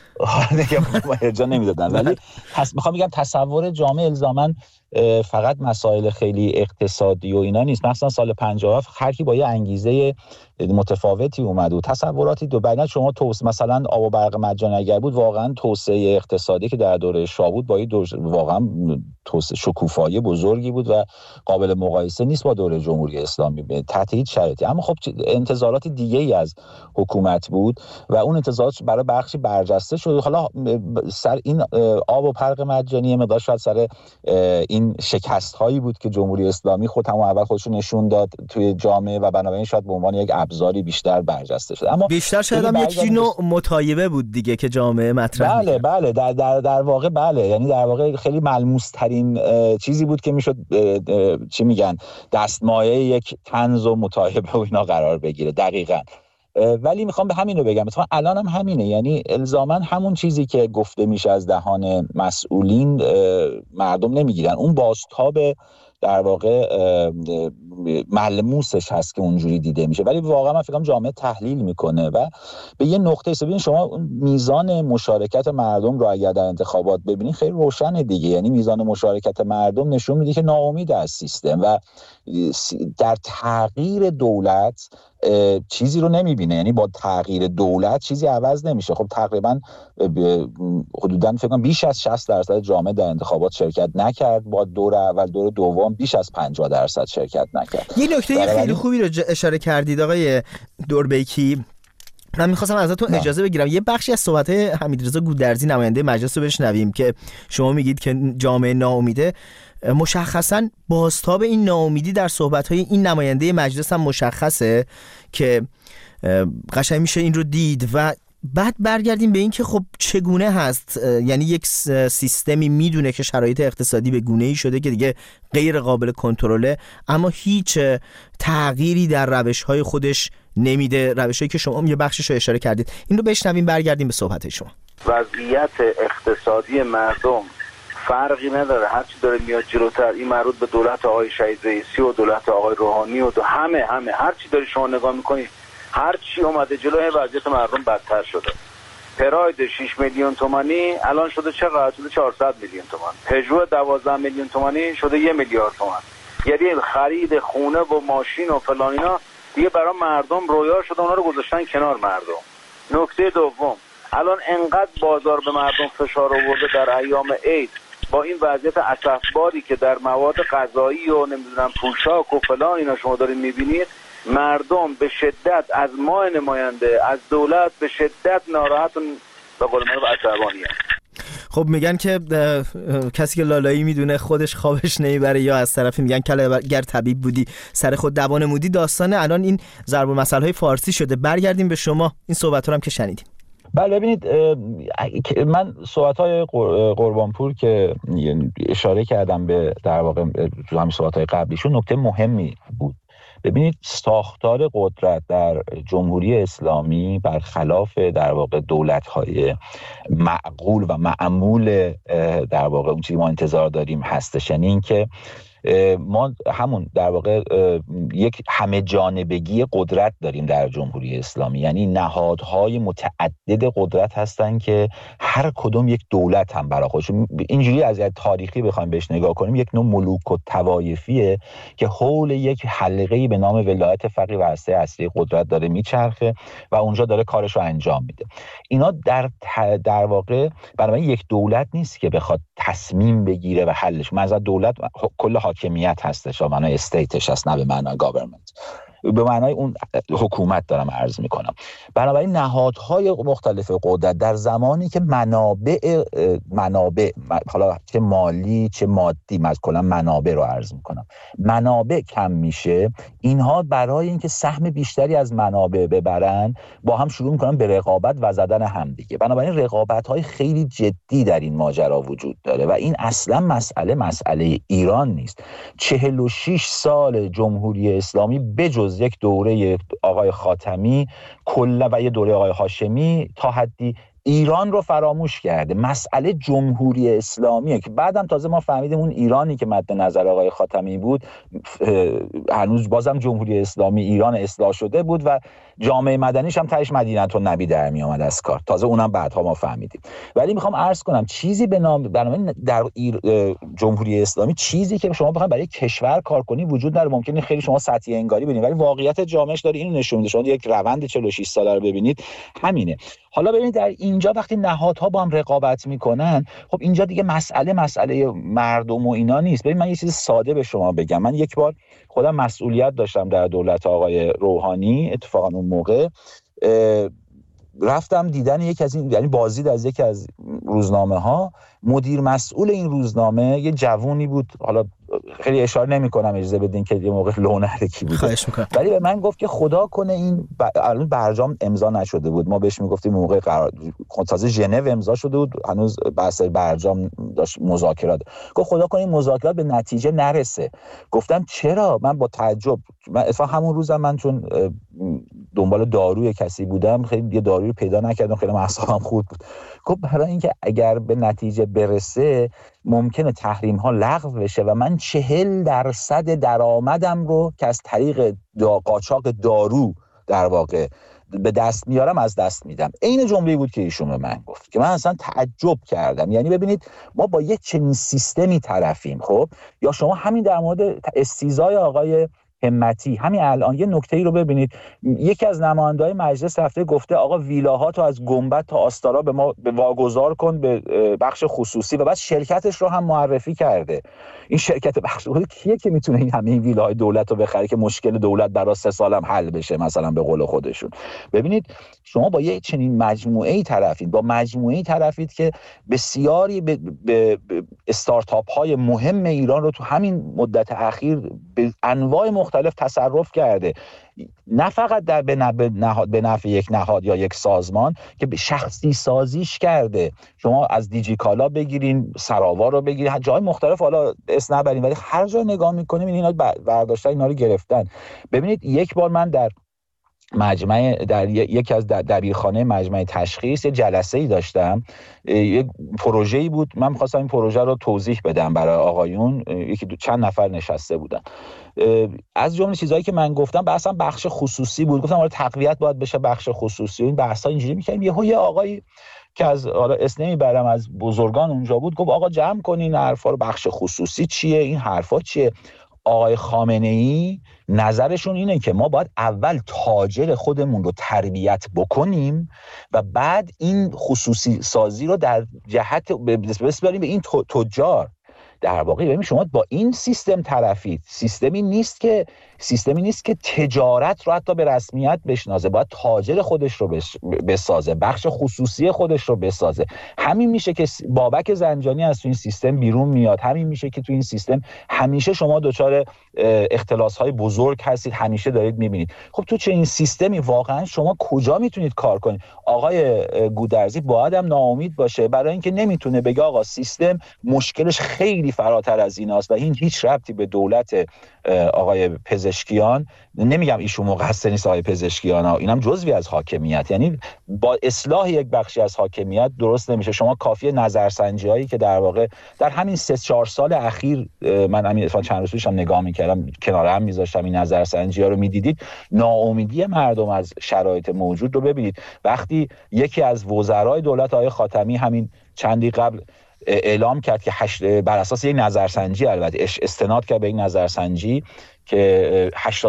ارجاع نمیدادن. ولی میخوام بگم تصور جامعه الزاماً فقط مسائل خیلی اقتصادی و اینا نیست. مثلا سال 57 هر کی با یه انگیزه متفاوتی اومد و تصوراتی دو بعدن شما مثلا آب و برق مجانی اگر بود واقعا توسعه اقتصادی که در دوره شاه بود با واقعا توسعه شکوفایی بزرگی بود و قابل مقایسه نیست با دوره جمهوری اسلامی تحت هیچ شرایطی. اما خب انتظارات دیگه ای از حکومت بود و اون انتظارات برای بخشی برجسته شد. حالا سر این آب و برق مجانی مقدار شاید سر این شکست هایی بود که جمهوری اسلامی اول خودش نشون داد توی جامعه و بنابراین شاید به عنوان یک ابزاری بیشتر برجسته شد. اما بیشتر شاید هم یک نوع مطایبه بود دیگه که جامعه مطرح می‌کرد. بله در واقع بله، یعنی در واقع خیلی ملموس ترین چیزی بود که میشد چی میگن دستمایه یک طنز و مطایبه و اینا قرار بگیره. دقیقاً. ولی میخوام به همین رو بگم، مثلا الان هم همینه، یعنی الزاماً همون چیزی که گفته میشه از دهان مسئولین مردم نمیگیرن. اون بازتاب در واقع ملموسش هست که اونجوری دیده میشه، ولی واقعا من فکر کنم جامعه تحلیل میکنه و به یه نقطه ببینید شما میزان مشارکت مردم رو اگر در انتخابات ببینید خیلی روشنه دیگه. یعنی میزان مشارکت مردم نشون میده که ناامید از سیستم و در تغییر دولت چیزی رو نمیبینه. یعنی با تغییر دولت چیزی عوض نمیشه. خب تقریبا حدوداً فکر کنم بیش از 60% جامعه در انتخابات شرکت نکرد. با دور اول دور دوم بیش از 50% شرکت نکرد. یه نکته خیلی خوبی رو اشاره کردید آقای دوربیکی. من می‌خواستم ازتون اجازه بگیرم یه بخشی از صحبت‌های حمیدرضا گودرزی نماینده مجلس رو بشنویم که شما میگید که جامعه ناامیده. مشخصاً بازتاب این ناامیدی در صحبت‌های این نماینده مجلس هم مشخصه که قشنگ میشه این رو دید و بعد برگردیم به این که خب چگونه هست. یعنی یک سیستمی میدونه که شرایط اقتصادی به گونه‌ای شده که دیگه غیر قابل کنترله، اما هیچ تغییری در روش‌های خودش نمیده، روش‌هایی که شما یه بخشش رو اشاره کردید. این رو بشنویم برگردیم به صحبت شما. وضعیت اقتصادی مردم فرقی نداره، هرچی داره میاد جلوتر. این مربوط به دولت آقای شهید رئیسی و دولت آقای روحانی و همه هرچی داری شما نگاه میکنی، هرچی اومده جلوی وضعیت مردم بدتر شده. پراید 6 میلیون تومانی الان شده چقدر؟ شده 400 میلیون تومان. پژو 12 میلیون تومانی شده 1 میلیارد تومان. یعنی خرید خونه و ماشین و فلان اینا دیگه برای مردم رویا شده، اونا رو گذاشتن کنار مردم. نکته دوم، الان انقدر بازار به مردم فشار آورده در ایام عید با این وضعیت اسفباری که در مواد غذایی و نمیدونم پوشاک و فلان اینا شما دارین میبینید، مردم به شدت از ما نماینده از دولت به شدت ناراحت و به قول معروف عصبانی هست. خب میگن که کسی که لالایی میدونه خودش خوابش نمیبره، یا از طرفی میگن کله گر طبیب بودی سر خود دوان نمودی. داستان الان این ضرب المثل های فارسی شده. برگردیم به شما، این صحبت رو هم که شنیدیم. بله ببینید من صحبت‌های قربانپور که اشاره کردم به در واقع تو همین صحبت‌های قبلیشون نکته مهمی بود. ببینید ساختار قدرت در جمهوری اسلامی برخلاف در واقع دولت‌های معقول و معمول در واقع اون چیزی ما انتظار داریم هستش. یعنی این که ما همون در واقع یک همه جانبگی قدرت داریم در جمهوری اسلامی، یعنی نهادهای متعدد قدرت هستن که هر کدوم یک دولت هم برای خودشون. اینجوری از تاریخی بخوایم بهش نگاه کنیم یک نوع ملوک و طوایفیه که حول یک حلقه‌ای به نام ولایت فقیه و هسته اصلی قدرت داره میچرخه و اونجا داره کارش رو انجام میده. اینا در واقع برای یک دولت نیست که بخواد تصمیم بگیره و حلش. مثلا دولت کل حاکمیت هستش، به معنای استیتش هست، نه به معنای گاورمنت، به معنای اون حکومت دارم عرض میکنم. بنابراین نهادهای مختلف قدرت در زمانی که منابع حالا چه مالی چه مادی، من کلا منابع رو عرض میکنم، منابع کم میشه، اینها برای اینکه سهم بیشتری از منابع ببرن با هم شروع میکنن به رقابت و زدن هم دیگه. بنابراین رقابت‌های خیلی جدی در این ماجرا وجود داره و این اصلا مسئله ایران نیست. 46 سال جمهوری اسلامی بجز یک دوره آقای خاتمی کلا و یه دوره آقای هاشمی تا حدی ایران رو فراموش کرده. مسئله جمهوری اسلامیه که بعدم تازه ما فهمیدیم اون ایرانی که مد نظر آقای خاتمی بود هنوز بازم جمهوری اسلامی ایران اصلاح شده بود و جامعه مدنیش هم تهش مدینةالنبی در می اومد از کار. تازه اونم بعدها ما فهمیدیم. ولی میخوام عرض کنم چیزی به نام در جمهوری اسلامی چیزی که شما بخواید برای کشور کار کنی وجود نداره. ممکنه خیلی شما سطحی انگاری ببینید ولی واقعیت جامعهش داره اینو نشون میده. شما یک روند 46 ساله رو ببینید همینه. حالا ببینید در اینجا وقتی نهادها با هم رقابت میکنن، خب اینجا دیگه مسئله مردم و اینا نیست. ببین من یه چیز ساده به شما بگم. من یک بار خودم مسئولیت داشتم در دولت آقای روحانی، اتفاقا اون موقع رفتم دیدن یکی از این، یعنی بازدید از یکی از روزنامه‌ها. مدیر مسئول این روزنامه یه جوونی بود، حالا خیلی اشاره نمی‌کنم اجازه بدین که یه موقع لونرکی بود، خواهش می‌کنم، ولی به من گفت که خدا کنه این الان برجام امضا نشده بود. ما بهش میگفتیم موقع قرار تازه ژنو امضا شده بود، هنوز بحث برجام داشت مذاکرات. گفت خدا کنه این مذاکرات به نتیجه نرسه. گفتم چرا؟ من با تعجب، من اتفاقا همون روزم من چون دنبال داروی کسی بودم خیلی یه دارویی رو پیدا نکردم، خیلی اعصابم خورد بود. گفت برای اینکه اگر به نتیجه برسه ممکنه تحریم ها لغو بشه و من 40% درآمدم رو که از طریق قاچاق دارو در واقع به دست میارم از دست میدم. این جمله‌ای بود که ایشون به من گفت که من اصلا تعجب کردم. یعنی ببینید ما با یک چنین سیستمی طرفیم. خب یا شما همین در مورد استیضای آقای همتی همین الان یه نکته‌ای رو ببینید. یکی از نماینده‌های مجلس رفته گفته آقا ویلاها تو از گنبد تا آستارا به ما واگذار کن به بخش خصوصی و بعد شرکتش رو هم معرفی کرده. این شرکت بخش خصوصی کیه که میتونه این همه ویلاهای دولت رو بخره که مشکل دولت برای 3 سال هم حل بشه مثلا به قول خودشون؟ ببینید شما با یه چنین مجموعه‌ای طرفید، با مجموعه‌ای طرفید که بسیاری به استارتاپ‌های مهم ایران رو تو همین مدت اخیر به انواع مختلف تصرف کرده، نه فقط در به نفع یک نهاد یا یک سازمان که به شخصی سازیش کرده. شما از دیجی کالا بگیرین، سراوا رو بگیرین، جای مختلف، حالا اسم نبرین ولی هر جا نگاه میکنیم اینا برداشتن، اینا رو گرفتن. ببینید یک بار من در یکی از دبیرخانه مجمع تشخیص یه جلسه‌ای داشتم، یک پروژه‌ای بود، من می‌خواستم این پروژه رو توضیح بدم برای آقایون. چند نفر نشسته بودن. از جمله چیزایی که من گفتم بحثم بخش خصوصی بود. گفتم آره تقویت باید بشه بخش خصوصی. این بحثا اینجوری می‌کردیم. یه آقایی که از حالا اسم نمیبرم از بزرگان اونجا بود گفت آقا جمع کنین حرفا رو، بخش خصوصی چیه، این حرفا چیه؟ آقای خامنه‌ای نظرشون اینه که ما باید اول تاجر خودمون رو تربیت بکنیم و بعد این خصوصی سازی رو در جهت بسپاریم به این تجار. در واقع ببین شما با این سیستم طرفید. سیستمی نیست که تجارت رو حتی به رسمیت بشناسه، باید تاجر خودش رو بسازه، بخش خصوصی خودش رو بسازه. همین میشه که بابک زنجانی از تو این سیستم بیرون میاد. همین میشه که تو این سیستم همیشه شما دچار اختلاس‌های بزرگ هستید، همیشه دارید میبینید. خب تو چنین سیستمی واقعا شما کجا میتونید کار کنید؟ آقای گودرزی باید هم ناامید باشه برای اینکه نمیتونه بگه آقا سیستم مشکلش خیلی فراتر از ایناست و این هیچ ربطی به دولت آقای پزشکیان، نمیگم ایشون مقصر نیست آقای پزشکیان ها، اینم جزوی از حاکمیت، یعنی با اصلاح یک بخشی از حاکمیت درست نمیشه. شما کافیه نظرسنجی هایی که در واقع در همین 3-4 سال اخیر، من همین چند روز پیشم نگاه میکردم، کنار هم میذاشتم این نظرسنجی ها رو، میدیدید ناامیدی مردم از شرایط موجود رو ببینید. وقتی یکی از وزرای دولت آقای خاتمی همین چندی قبل اعلام کرد که بر اساس یک نظرسنجی، البته استناد کرد به این نظرسنجی که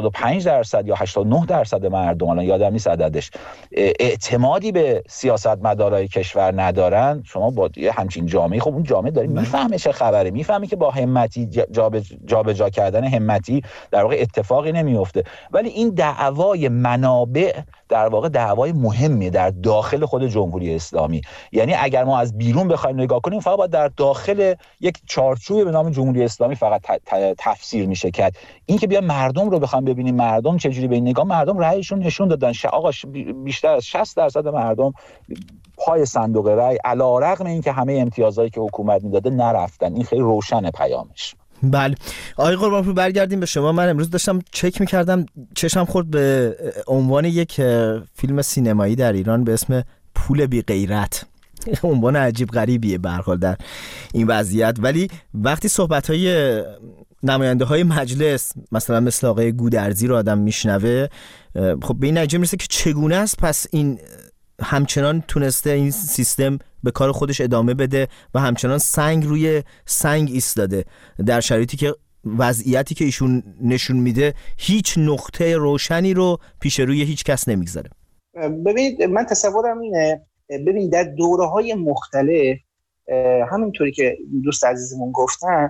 85% یا 89% مردم، الان یادم نیست عددش، اعتمادی به سیاستمدارای کشور ندارن. شما با همچین جامعه، خب اون جامعه داره میفهمه چه خبره، میفهمه که با همتی جابجا کردن همتی در واقع اتفاقی نمیفته. ولی این دعوای منابع در واقع دعوای مهمی در داخل خود جمهوری اسلامی، یعنی اگر ما از بیرون بخوایم نگاه کنیم فقط باید در داخل یک چارچوبی به نام جمهوری اسلامی فقط تفسیر میشه کرد. این که بیا مردم رو بخوام ببینیم مردم چجوری به این نگاه، مردم رأیشون نشون دادن. آقا بیشتر از 60% مردم پای صندوق رأی علیرغم اینکه همه امتیازایی که حکومت میداده نرفتن. این خیلی روشن پیامش. بله آقای قربانپور، برگردیم به شما. من امروز داشتم چک میکردم، چشم خورد به عنوان یک فیلم سینمایی در ایران به اسم پول بی غیرت. عنوان عجیب غریبیه به هر حال در این وضعیت، ولی وقتی صحبت‌های نماینده های مجلس مثلا مثل آقای گودرزی رو آدم میشنوه، خب به این نتیجه میرسه که چگونه است پس این همچنان تونسته این سیستم به کار خودش ادامه بده و همچنان سنگ روی سنگ ایستاده در شرایطی که وضعیتی که ایشون نشون میده هیچ نقطه روشنی رو پیش روی هیچ کس نمیگذاره. ببینید من تصورم اینه، ببینید در دوره‌های مختلف همینطوری که دوست عزیزمون گفتن،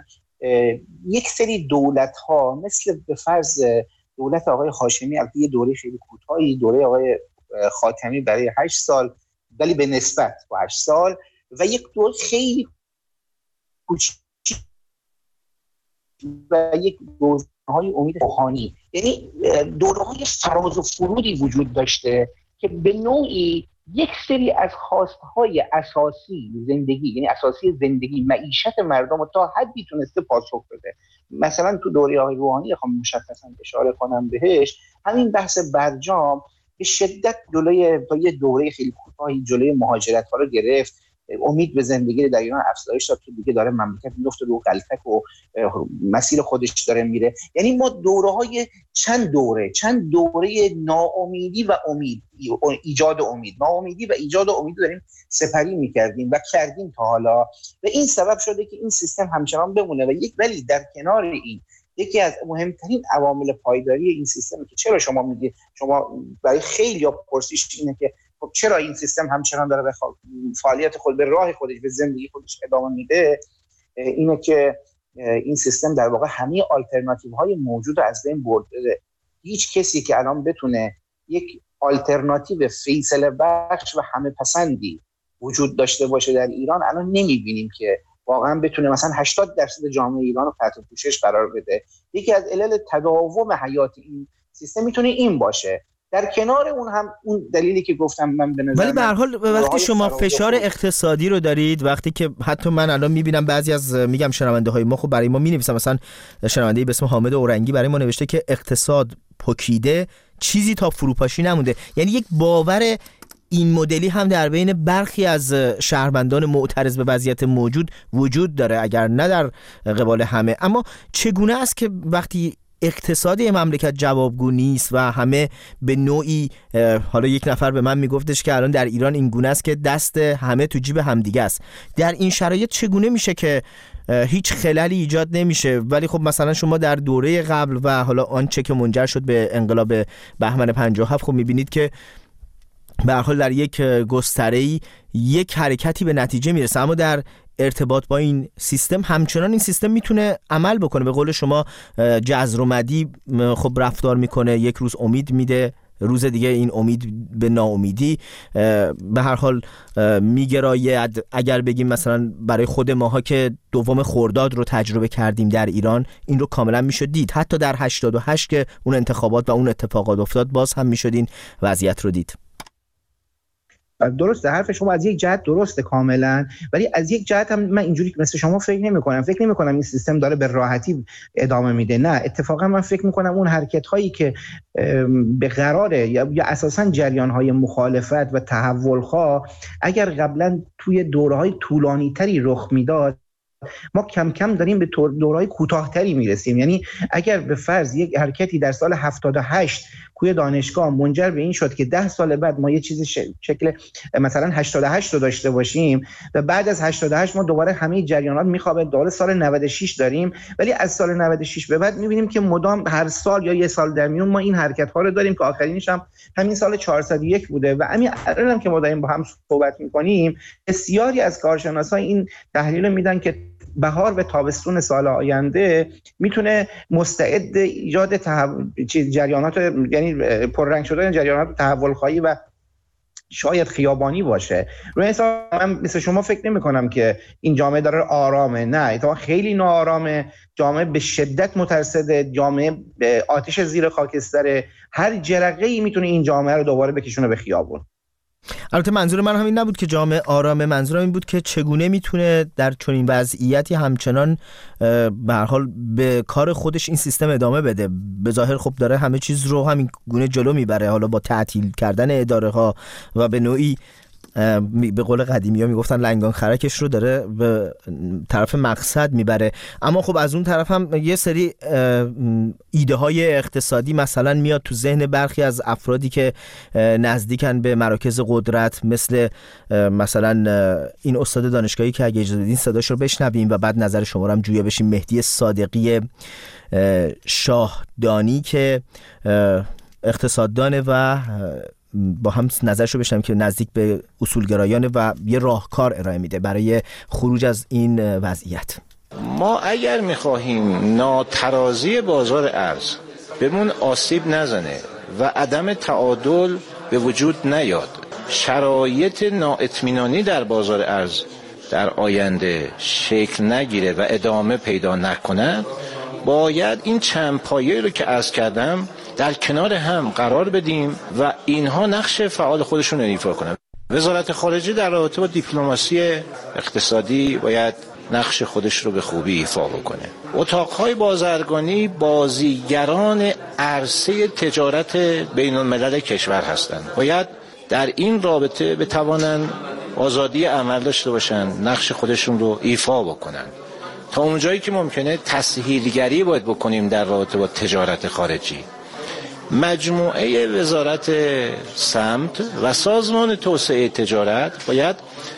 یک سری دولت‌ها مثل به فرض دولت آقای هاشمی، البته یه دوره خیلی کوتاهی، دوره آقای خاتمی برای 8 سال ولی به نسبت با 8 سال، و یک دوره خیلی کوچیک و یک دوره‌های امید روحانی، یعنی دوره‌های فراز و فرودی وجود داشته که به نوعی یک سری از خواستهای اساسی زندگی، یعنی اساسی زندگی، معیشت مردم رو تا حدی تونسته پاسخ بده. مثلا تو دوره آقای روحانی خواهم مشخصا اشاره کنم بهش، همین بحث برجام به شدت جلوی با یه دوره خیلی کوتاهی جلوی مهاجرت ها رو گرفت، امید به زندگی در ایران افزایش داد که دیگه داره مملکت میفته رو غلطک و مسیر خودش داره میره. یعنی ما دوره‌های چند دوره ناامیدی و امید، ایجاد امید، ناامیدی و ایجاد امید داریم سپری میکردیم و کردیم تا حالا، و این سبب شده که این سیستم همچنان بمونه. ولی در کنار این یکی از مهمترین عوامل پایداری این سیستم که چرا شما میگید، شما برای خیلی پرسش اینه که خب چرا این سیستم همچنان داره به فعالیت خود، به راه خودش، به زندگی خودش ادامه میده، اینه که این سیستم در واقع همه آلترناتیو های موجود رو از بین برده. هیچ کسی که الان بتونه یک آلترناتیو فیصله بخش و همه پسندی وجود داشته باشه در ایران الان نمیبینیم که واقعا بتونه مثلا 80% جامعه ایران رو تحت پوشش قرار بده. یکی از علل تداوم حیات این سیستم میتونه این باشه. در کنار اون هم اون دلیلی که گفتم من به نظر، ولی به هر حال وقتی شما فشار اقتصادی رو دارید، وقتی که حتی من الان میبینم بعضی از میگم شنونده های ما، خب برای ما مینویسن، مثلا شنونده به اسم حامد اورنگی برای ما نوشته که اقتصاد پکیده، چیزی تا فروپاشی نمونده. یعنی یک باور این مدلی هم در بین برخی از شهروندان معترض به وضعیت موجود وجود داره، اگر نه در قبال همه. اما چگونه است که وقتی اقتصادی مملکت جوابگو نیست و همه به نوعی، حالا یک نفر به من میگفتش که الان در ایران این گونه است که دست همه تو جیب همدیگه است، در این شرایط چگونه میشه که هیچ خللی ایجاد نمیشه؟ ولی خب مثلا شما در دوره قبل و حالا آنچه که منجر شد به انقلاب بهمن 57 خب میبینید که به هر حال در یک گستره‌ای یک حرکتی به نتیجه میرسه، اما در ارتباط با این سیستم همچنان این سیستم میتونه عمل بکنه. به قول شما جذر و مدی خب رفتار میکنه، یک روز امید میده، روز دیگه این امید به ناامیدی به هر حال میگراید. اگر بگیم مثلا برای خود ماها که 2 خرداد رو تجربه کردیم در ایران، این رو کاملا میشد دید. حتی در 88 که اون انتخابات و اون اتفاقات افتاد، باز هم میشد این وضعیت رو دید. درسته، حرف شما از یک جهت درسته کاملا، ولی از یک جهت هم من اینجوری مثل شما فکر نمی‌کنم این سیستم داره به راحتی ادامه میده. نه، اتفاقا من فکر می‌کنم اون حرکت‌هایی که به قراره یا اساساً جریان‌های مخالفت و تحول‌خواه اگر قبلا توی دوره‌های طولانی‌تری رخ میداد، ما کم کم داریم به دوره‌های کوتاه‌تری میرسیم. یعنی اگر به فرض یک حرکتی در سال 78 کوی دانشگاه منجر به این شد که 10 سال بعد ما یه چیز شکل مثلا 88 رو داشته باشیم و بعد از 88 ما دوباره همه جریانات میخوابه، دوباره سال 96 داریم، ولی از سال 96 به بعد میبینیم که مدام هر سال یا یه سال در میون ما این حرکت‌ها رو داریم که آخرینش هم همین سال 401 بوده. و همین الان که ما داریم با هم صحبت می‌کنیم، بسیاری از کارشناسان این تحلیل میدن که بهار به تابستون سال آینده میتونه مستعد ایجاد جریانات، یعنی پررنگ شدن جریانات تحول‌خواهی و شاید خیابانی باشه. روی حساب من مثل شما فکر نمی کنم که این جامعه داره آرامه، نه، اتفاقا خیلی ناآرامه، جامعه به شدت مترصده، جامعه به آتش زیر خاکستره، هر جرقه‌ای میتونه این جامعه رو دوباره بکشونه به خیابون. البته منظور من همین نبود که جامعه آرامه، منظورم این بود که چگونه میتونه در چنین وضعیتی همچنان به هر حال به کار خودش این سیستم ادامه بده. به ظاهر خب داره همه چیز رو همین گونه جلو میبره، حالا با تعطیل کردن اداره ها و به نوعی به قول قدیمی ها میگفتن لنگان خرکش رو داره به طرف مقصد میبره. اما خب از اون طرف هم یه سری ایده های اقتصادی مثلا میاد تو ذهن برخی از افرادی که نزدیکن به مراکز قدرت، مثل مثلا این استاد دانشگاهی که اگه اجازه بدین صداش رو بشنویم و بعد نظر شما رو هم جویا بشیم، مهدی صادقی شاهدانی که اقتصاددانه و با هم نظرشو بشنم که نزدیک به اصولگرایانه و یه راهکار ارائه میده برای خروج از این وضعیت. ما اگر میخواهیم ناترازی بازار ارز بهمون آسیب نزنه و عدم تعادل به وجود نیاد، شرایط نااطمینانی در بازار ارز در آینده شکل نگیره و ادامه پیدا نکنه، باید این چند پایه‌ای رو که عرض کردم در کنار هم قرار بدیم و اینها نقش فعال خودشون رو ایفا کنن. وزارت خارجه در رابطه با دیپلماسی اقتصادی باید نقش خودش رو به خوبی ایفا بکنه. اتاقهای بازرگانی بازیگران عرصه تجارت بین الملل کشور هستند. باید در این رابطه بتوانند آزادی عمل داشته باشن، نقش خودشون رو ایفا بکنن. تا اونجایی که ممکنه تسهیلگری باید بکنیم در رابطه با تجارت خارجی. مجموعه وزارت سمت و سازمان توسعه تجارت باید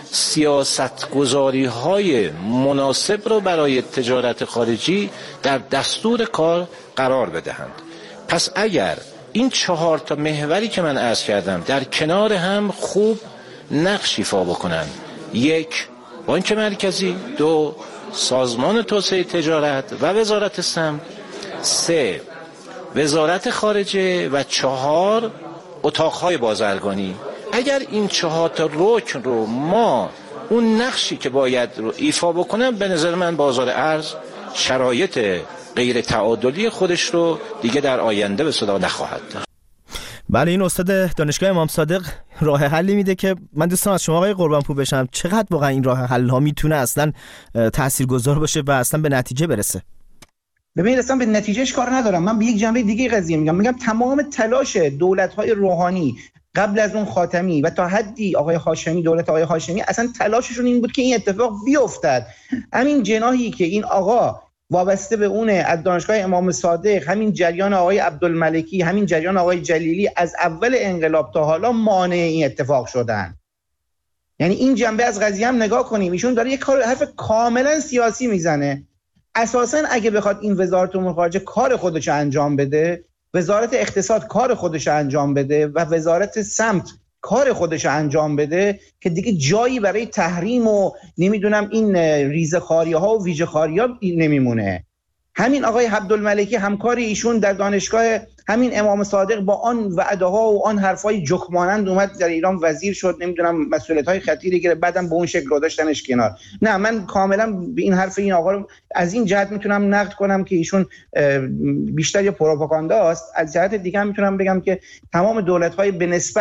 سیاستگذاری‌های مناسب را برای تجارت خارجی در دستور کار قرار بدهند. پس اگر این 4 محوری که من عرض کردم در کنار هم خوب نقش ایفا بکنند: 1 بانک مرکزی، 2 سازمان توسعه تجارت و وزارت سمت، 3 وزارت خارجه و 4 اتاقهای بازرگانی، اگر این 4 رکن رو ما اون نقشی که باید رو ایفا بکنم، به نظر من بازار ارز شرایط غیر تعادلی خودش رو دیگه در آینده به صدا نخواهد داشت. بله، این استاد دانشگاه امام صادق راه حلی میده که من دوستان از شما آقای قربانپور بشم، چقدر واقعا این راه حل ها میتونه اصلا تاثیرگذار باشه و اصلا به نتیجه برسه؟ ببینید، اصلا به نتیجهش کار ندارم. من به یک جنبه دیگه قضیه میگم تمام تلاش دولت‌های روحانی قبل از اون خاتمی و تا حدی آقای هاشمی، دولت آقای هاشمی، اصلا تلاششون این بود که این اتفاق بیفتد. همین جناحی که این آقا وابسته به اونه از دانشگاه امام صادق، همین جریان آقای عبدالملکی، همین جریان آقای جلیلی، از اول انقلاب تا حالا مانع این اتفاق شدن. یعنی این جنبه از قضیه هم نگاه کنیم، ایشون داره یک حرف کاملا سیاسی میزنه. اساساً اگه بخواد این وزارت امور خارجه کار خودش انجام بده، وزارت اقتصاد کار خودش انجام بده و وزارت سمت کار خودش انجام بده، که دیگه جایی برای تحریم و نمیدونم این ریزخاری‌ها و ویژه‌خاری‌ها نمیمونه. همین آقای عبدالملکی همکار ایشون در دانشگاه همین امام صادق با آن وعده‌ها و آن حرفای جوکمانند اومد در ایران وزیر شد، نمیدونم مسئولیت‌های خطیری گرفت، بعدم به اون شکل رو داشتنش کنار. نه، من کاملا به این حرف این آقا رو از این جهت میتونم نقد کنم که ایشون بیشتر یه پروپاگاندا است. از جهت دیگه هم میتونم بگم که تمام دولت‌های به نسبت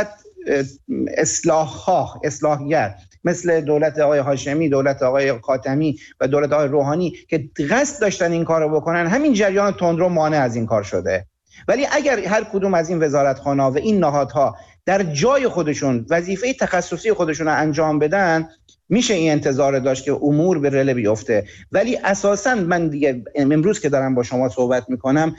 اصلاحگر مثل دولت آقای هاشمی، دولت آقای خاتمی و دولت آقای روحانی که قصد داشتن این کار رو بکنن، همین جریان تندرو مانع از این کار شده. ولی اگر هر کدوم از این وزارتخانه‌ها و این نهادها در جای خودشون وظیفه تخصصی خودشون رو انجام بدن، میشه این انتظار داشت که امور به رله بیفته. ولی اساساً من دیگه امروز که دارم با شما صحبت میکنم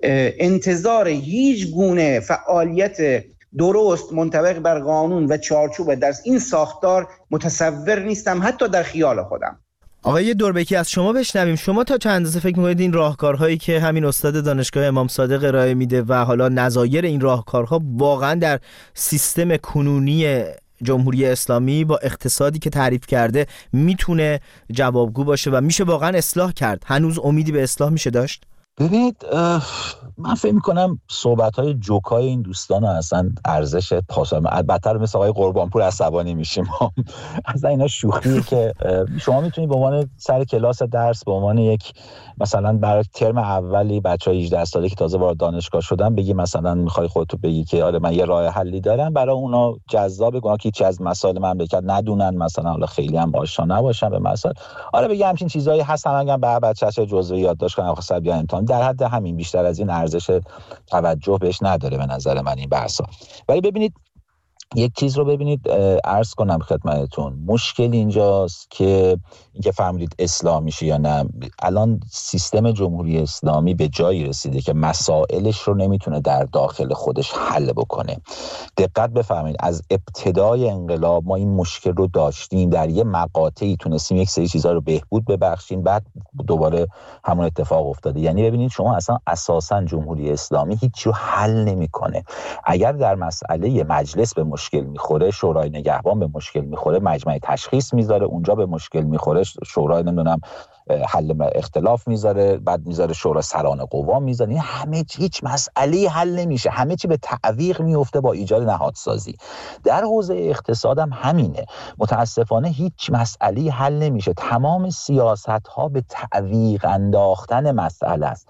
انتظار هیچ گونه فعالیت درست منطبق بر قانون و چارچوب در این ساختار متصور نیستم، حتی در خیال خودم. آقای دوربکی از شما بشنویم. شما تا چند اندازه فکر می‌کنید این راهکارهایی که همین استاد دانشگاه امام صادق ارائه میده و حالا نظایر این راهکارها واقعا در سیستم کنونی جمهوری اسلامی با اقتصادی که تعریف کرده میتونه جوابگو باشه و میشه واقعا اصلاح کرد؟ هنوز امیدی به اصلاح میشه داشت؟ ببینید من فکر میکنم صحبت‌های جوکای این دوستان اصلا ارزش پاسخ البته مثل آقای قربانپور عصبانی میشیم اصلا اینا شوخیه که شما میتونید به عنوان سر کلاس درس به عنوان یک مثلا برای ترم اولی بچهای 18 ساله که تازه وارد دانشگاه شدن بگی مثلا میخوای خودتو بگی که آره من یه راه حلی دارم برای اونا جذاب کنه که هیچ از مسائل من بکرد ندونن، مثلا حالا خیلی هم آشنا نباشن به مسائل، آره بگی همچین چیزایی هست، هم به بچه‌ها جزوه یادداشت کنن خاصه بیا امتحان، در حد همین، بیشتر از این ارزش توجه بهش نداره به نظر من این بحثا. ولی ببینید یک چیز رو ببینید عرض کنم خدمتتون، مشکل اینجاست که اینکه فهمیدید اصلاح میشه یا نه. الان سیستم جمهوری اسلامی به جایی رسیده که مسائلش رو نمیتونه در داخل خودش حل بکنه. دقت بفرمایید از ابتدای انقلاب ما این مشکل رو داشتیم، در یه مقاطعی تونستیم یک سری چیزا رو بهبود ببخشیم، بعد دوباره همون اتفاق افتاده. یعنی ببینید شما اصلا اساسا جمهوری اسلامی هیچ رو حل نمیکنه. اگر در مسئله مجلس به مشکل میخوره، شورای نگهبان به مشکل میخوره، مجمع تشخیص میذاره اونجا به مشکل میخوره، شورای نمیدونم حل اختلاف میذاره، بعد میذاره شورای سران قوا میذاره، این همه هیچ مسئله حل نمیشه، همه چی به تعویق میفته با ایجاد نهادسازی. در حوزه اقتصاد هم همینه، متاسفانه هیچ مسئله حل نمیشه، تمام سیاست ها به تعویق انداختن مسئله است.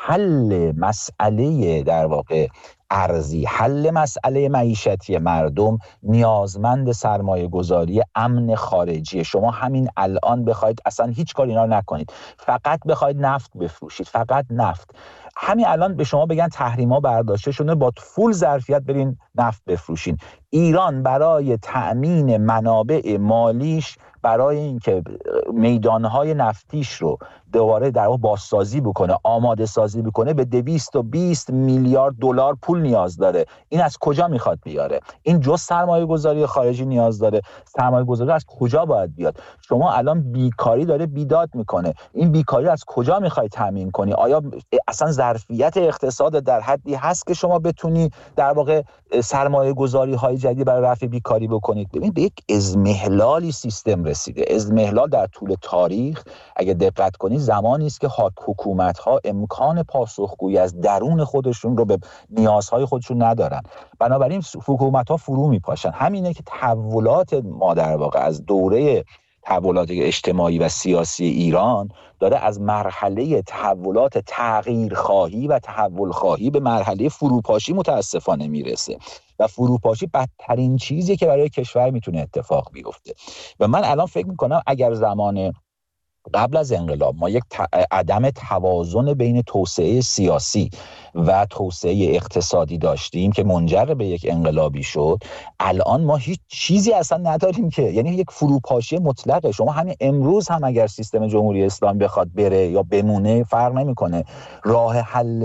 حل مسئله در واقع ارزی، حل مسئله معیشتی مردم نیازمند سرمایه گذاری امن خارجی. شما همین الان بخواید اصلا هیچ کاری اینا نکنید، فقط بخواید نفت بفروشید، فقط نفت، همین الان به شما بگن تحریما برداشته شده با فول ظرفیت برین نفت بفروشین، ایران برای تأمین منابع مالیش، برای اینکه میدانهای نفتیش رو دوباره در واقع بازسازی بکنه، آماده سازی بکنه، به 220 میلیارد دلار پول نیاز داره. این از کجا میخواد بیاره؟ این جز سرمایه گذاری خارجی نیاز داره. سرمایه گذاری از کجا باید بیاد؟ شما الان بیکاری داره بیداد میکنه، این بیکاری از کجا میخوای تامین کنی؟ آیا اصلا ظرفیت اقتصاد در حدی هست که شما بتونی در واقع سرمایه گذاری های جدید برای رفع بیکاری بکنید؟ ببین به یک اضمحلالی سیستم رسیده. اضمحلال در طول تاریخ اگه دقت کنید زمانی است که حکومت‌ها امکان پاسخگویی از درون خودشون رو به نیازهای خودشون ندارن، بنابراین حکومت‌ها فرو میپاشن. همینه که تحولات ما در واقع از دوره تحولات اجتماعی و سیاسی ایران داره از مرحله تحولات تغییرخواهی و تحولخواهی به مرحله فروپاشی متاسفانه میرسه و فروپاشی بدترین چیزی که برای کشور میتونه اتفاق بیفته. و من الان فکر میکنم اگر زمان قبل از انقلاب ما یک عدم توازن بین توسعه سیاسی و توسعه اقتصادی داشتیم که منجر به یک انقلابی شد، الان ما هیچ چیزی اصلا نداریم که، یعنی یک فروپاشی مطلقه. شما همین امروز هم اگر سیستم جمهوری اسلامی بخواد بره یا بمونه فرق نمیکنه، راه حل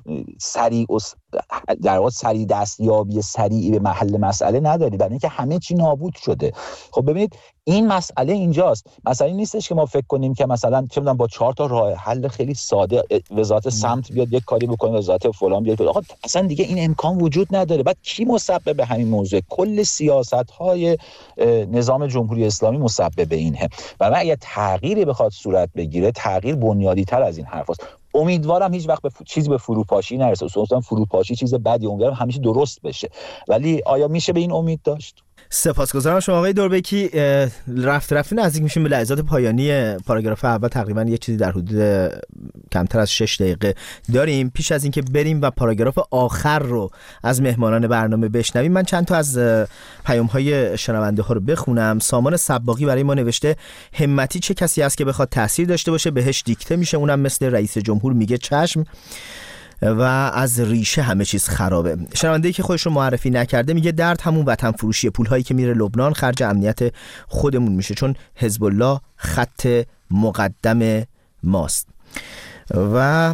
سریع و در واقع سریع دستیابی سریعی به محل مسئله نداری، برای اینکه همه چی نابود شده. خب ببینید این مسئله اینجاست. مسئله نیستش که ما فکر کنیم که مثلا چه می‌دونم با 4 تا راه حل خیلی ساده وزارت سمت بیاد یک کاری بکنه، وزارت فلان بیاد. آقا اصلا دیگه این امکان وجود نداره. بعد کی مسبب همین موضوع؟ کل سیاست‌های نظام جمهوری اسلامی مسبب اینه. و اگه تغییری بخواد صورت بگیره، تغییر بنیادی‌تر از این حرفاست. امیدوارم هیچ وقت چیزی به فروپاشی نرسه. اصلا فروپاشی چیز بدی، امیدوارم همیشه درست بشه. ولی آیا میشه به این امید داشت؟ سپاسگزارم شما آقای دوربکی. رفته نزدیک میشیم به لحظات پایانی پاراگراف اول. تقریبا یه چیزی در حدود کمتر از 6 دقیقه داریم. پیش از اینکه بریم و پاراگراف آخر رو از مهمانان برنامه بشنویم، من چند تا از پیام‌های شنونده ها رو بخونم. سامان صباغی برای ما نوشته همتی چه کسی است که بخواد تاثیر داشته باشه بهش دیکته میشه، اونم مثل رئیس جمهور میگه چشم و از ریشه همه چیز خرابه. شنونده‌ای که خودش رو معرفی نکرده میگه درد همون وطن فروشی، پولهایی که میره لبنان خرج امنیت خودمون میشه چون حزب الله خط مقدم ماست. و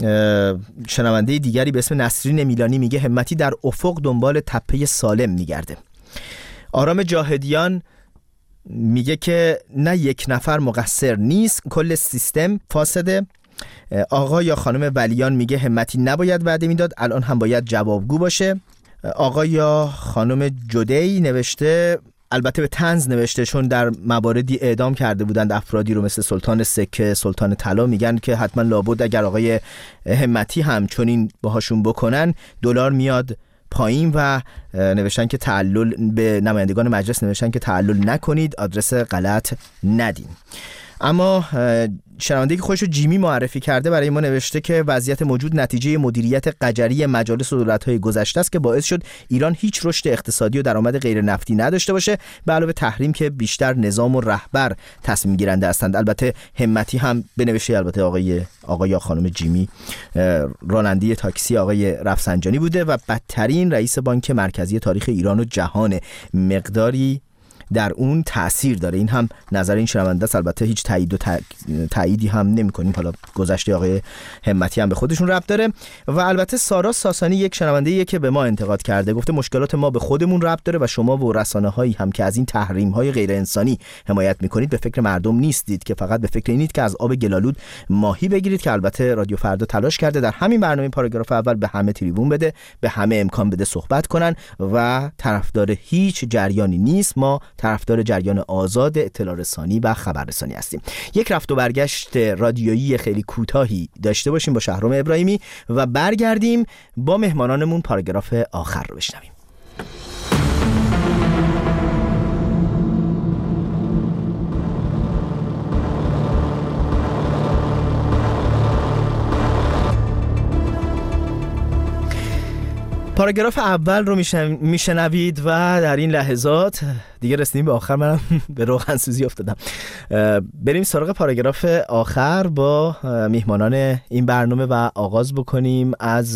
شنونده دیگری به اسم نسرین میلانی میگه همتی در افق دنبال تپه سالم میگرده. آرام جاهدیان میگه که نه یک نفر مقصر نیست، کل سیستم فاسده. آقا یا خانم ولیان میگه همتی نباید وعده میداد، الان هم باید جوابگو باشه. آقا یا خانم جدی نوشته، البته به طنز نوشته چون در مواردی اعدام کرده بودند افرادی رو مثل سلطان سکه، سلطان طلا، میگن که حتما لابد اگر آقای همتی هم چنین باهاشون بکنن دلار میاد پایین. و نوشتن که تعلل به نمایندگان مجلس نوشتن که تعلل نکنید، آدرس غلط ندین. اما شنونده‌ای که خودش رو جیمی معرفی کرده برای ما نوشته که وضعیت موجود نتیجه مدیریت قجری مجالس و دولت‌های گذشته است که باعث شد ایران هیچ رشد اقتصادی و درآمد غیر نفتی نداشته باشه، به علاوه تحریم که بیشتر نظام و رهبر تصمیم گیرنده هستند. البته همتی هم بنوشته، البته آقا یا خانم جیمی راننده تاکسی آقای رفسنجانی بوده و بدترین رئیس بانک مرکزی تاریخ ایران و جهان، مقداری در اون تأثیر داره. این هم نظر این شنونده است، البته هیچ تاییدی هم نمی‌کنیم. حالا گذشته آقای همتی هم به خودشون ربط داره. و البته سارا ساسانی یک شنونده‌ایه که به ما انتقاد کرده، گفته مشکلات ما به خودمون ربط داره و شما و رسانه‌هایی هم که از این تحریم‌های غیر انسانی حمایت می‌کنید به فکر مردم نیستید که فقط به فکر اینید که از آب گلالود ماهی بگیرید. که البته رادیو فردا تلاش کرده در همین برنامه پاراگراف اول به همه تریبون بده، به همه امکان بده صحبت کنن و طرفدار هیچ جریانی نیست. ما طرفدار جریان آزاد اطلاع رسانی و خبررسانی هستیم. یک رفت و برگشت رادیویی خیلی کوتاهی داشته باشیم با شهرام ابراهیمی و برگردیم با مهمانانمون پاراگراف آخر رو بشنویم. پاراگراف اول رو میشنوید و در این لحظات دیگه رسیدیم به آخر. منم به روغن سوزی افتادم. بریم سراغ پاراگراف آخر با میهمانان این برنامه و آغاز بکنیم از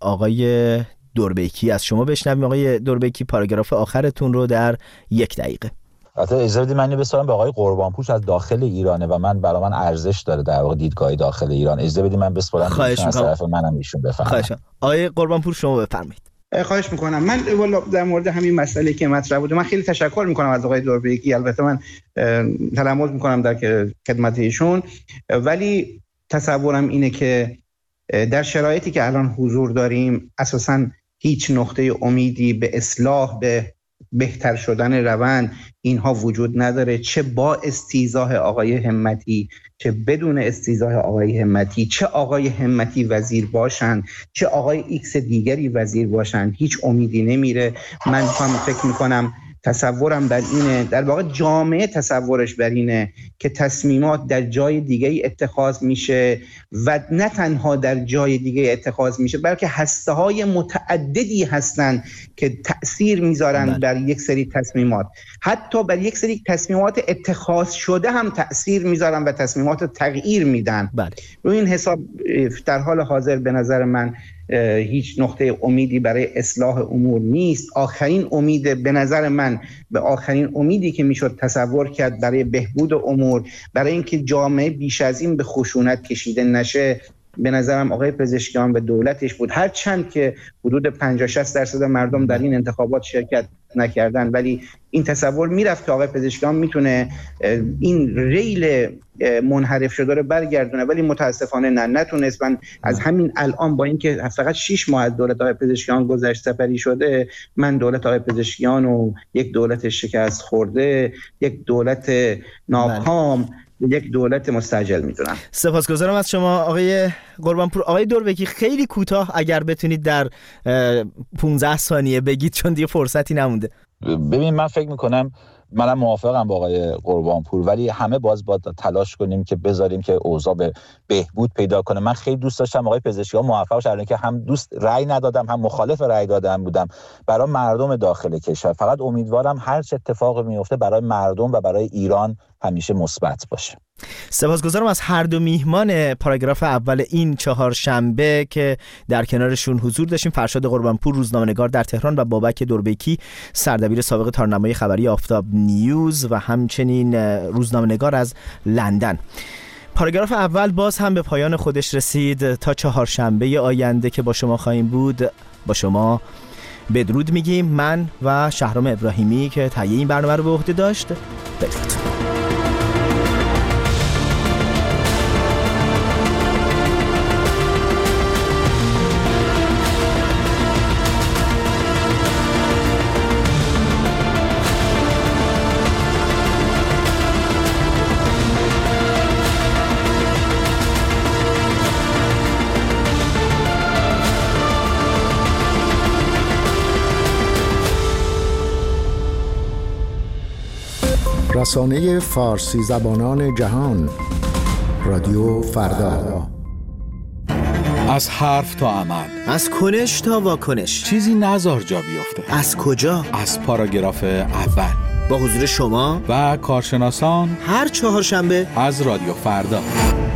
آقای دوربکی. از شما بشنویم آقای دوربکی پاراگراف آخرتون رو در 1 دقیقه. البته اجازه بدید من بسپارم به آقای قربانپوش از داخل ایرانه و برای من ارزش داره در واقع دیدگاه داخل ایران. اجازه بدید من بسپارم از طرف منم ایشون بفرمایید. خواهش آقای قربانپور شما بفرمایید. خواهش میکنم. من در مورد همین مسئله که مطرح بود من خیلی تشکر میکنم از آقای دوربکی. البته من تلمس میکنم در خدمت ایشون، ولی تصورم اینه که در شرایطی که الان حضور داریم اساساً هیچ نقطه امیدی به اصلاح، به بهتر شدن روند اینها وجود نداره، چه با استیضاح آقای همتی چه بدون استیضاح آقای همتی، چه آقای همتی وزیر باشن چه آقای ایکس دیگری وزیر باشن، هیچ امیدی نمیره. من فکر میکنم تصورم بر اینه، در واقع جامعه تصورش بر اینه که تصمیمات در جای دیگه اتخاذ میشه و نه تنها در جای دیگه اتخاذ میشه بلکه هسته‌های متعددی هستن که تأثیر میذارن بر یک سری تصمیمات، حتی بر یک سری تصمیمات اتخاذ شده هم تأثیر میذارن و تصمیمات تغییر میدن. روی این حساب در حال حاضر به نظر من هیچ نقطه امیدی برای اصلاح امور نیست. آخرین امید به نظر من به آخرین امیدی که میشد تصور کرد برای بهبود امور، برای اینکه جامعه بیش از این به خشونت کشیده نشه، به نظرم آقای پزشکیان و دولتش بود. هرچند که حدود 50-60% مردم در این انتخابات شرکت نکردن، ولی این تصور میرفت که آقای پزشکیان میتونه این ریل منحرف شده رو برگردونه، ولی متاسفانه نتونست. من از همین الان با اینکه فقط 6 ماه از دولت آقای پزشکیان گذشت سپری شده، من دولت آقای پزشکیان و یک دولت شکست خورده، یک دولت ناکام، یک دولت مستعجل میدونم. سپاسگزارم از شما آقای قربانپور. آقای دوربکی خیلی کوتاه اگر بتونید در 15 ثانیه بگید چون دیگه فرصتی نمونده. ببین من فکر میکنم، منم موافقم با آقای قربانپور، ولی همه باید تلاش کنیم که بذاریم که اوضاع به بهبود پیدا کنه. من خیلی دوست داشتم آقای پزشکی‌ها موفق شدن که هم دوست رأی ندادم هم مخالف رأی دادن بودم برای مردم داخل کشور. فقط امیدوارم هر چه اتفاقی میفته برای مردم و برای ایران همیشه مثبت باشه. سپاسگزارم از هر دو میهمان پاراگراف اول این چهارشنبه که در کنارشون حضور داشتیم. فرشاد قربانپور، روزنامه‌نگار در تهران، و بابک دوربکی، سردبیر سابق تارنمای خبری آفتاب نیوز و همچنین روزنامه‌نگار از لندن. پاراگراف اول باز هم به پایان خودش رسید. تا چهارشنبه آینده که با شما خواهیم بود، با شما بدرود میگیم. من و شهرام ابراهیمی که تهیه این برنامه رو به عهده داشت. بدرود. رسانه فارسی زبانان جهان، رادیو فردا. از حرف تا عمل، از کنش تا واکنش، چیزی نذار جا بیفته. از کجا؟ از پاراگراف اول، با حضور شما و کارشناسان، هر چهارشنبه از رادیو فردا.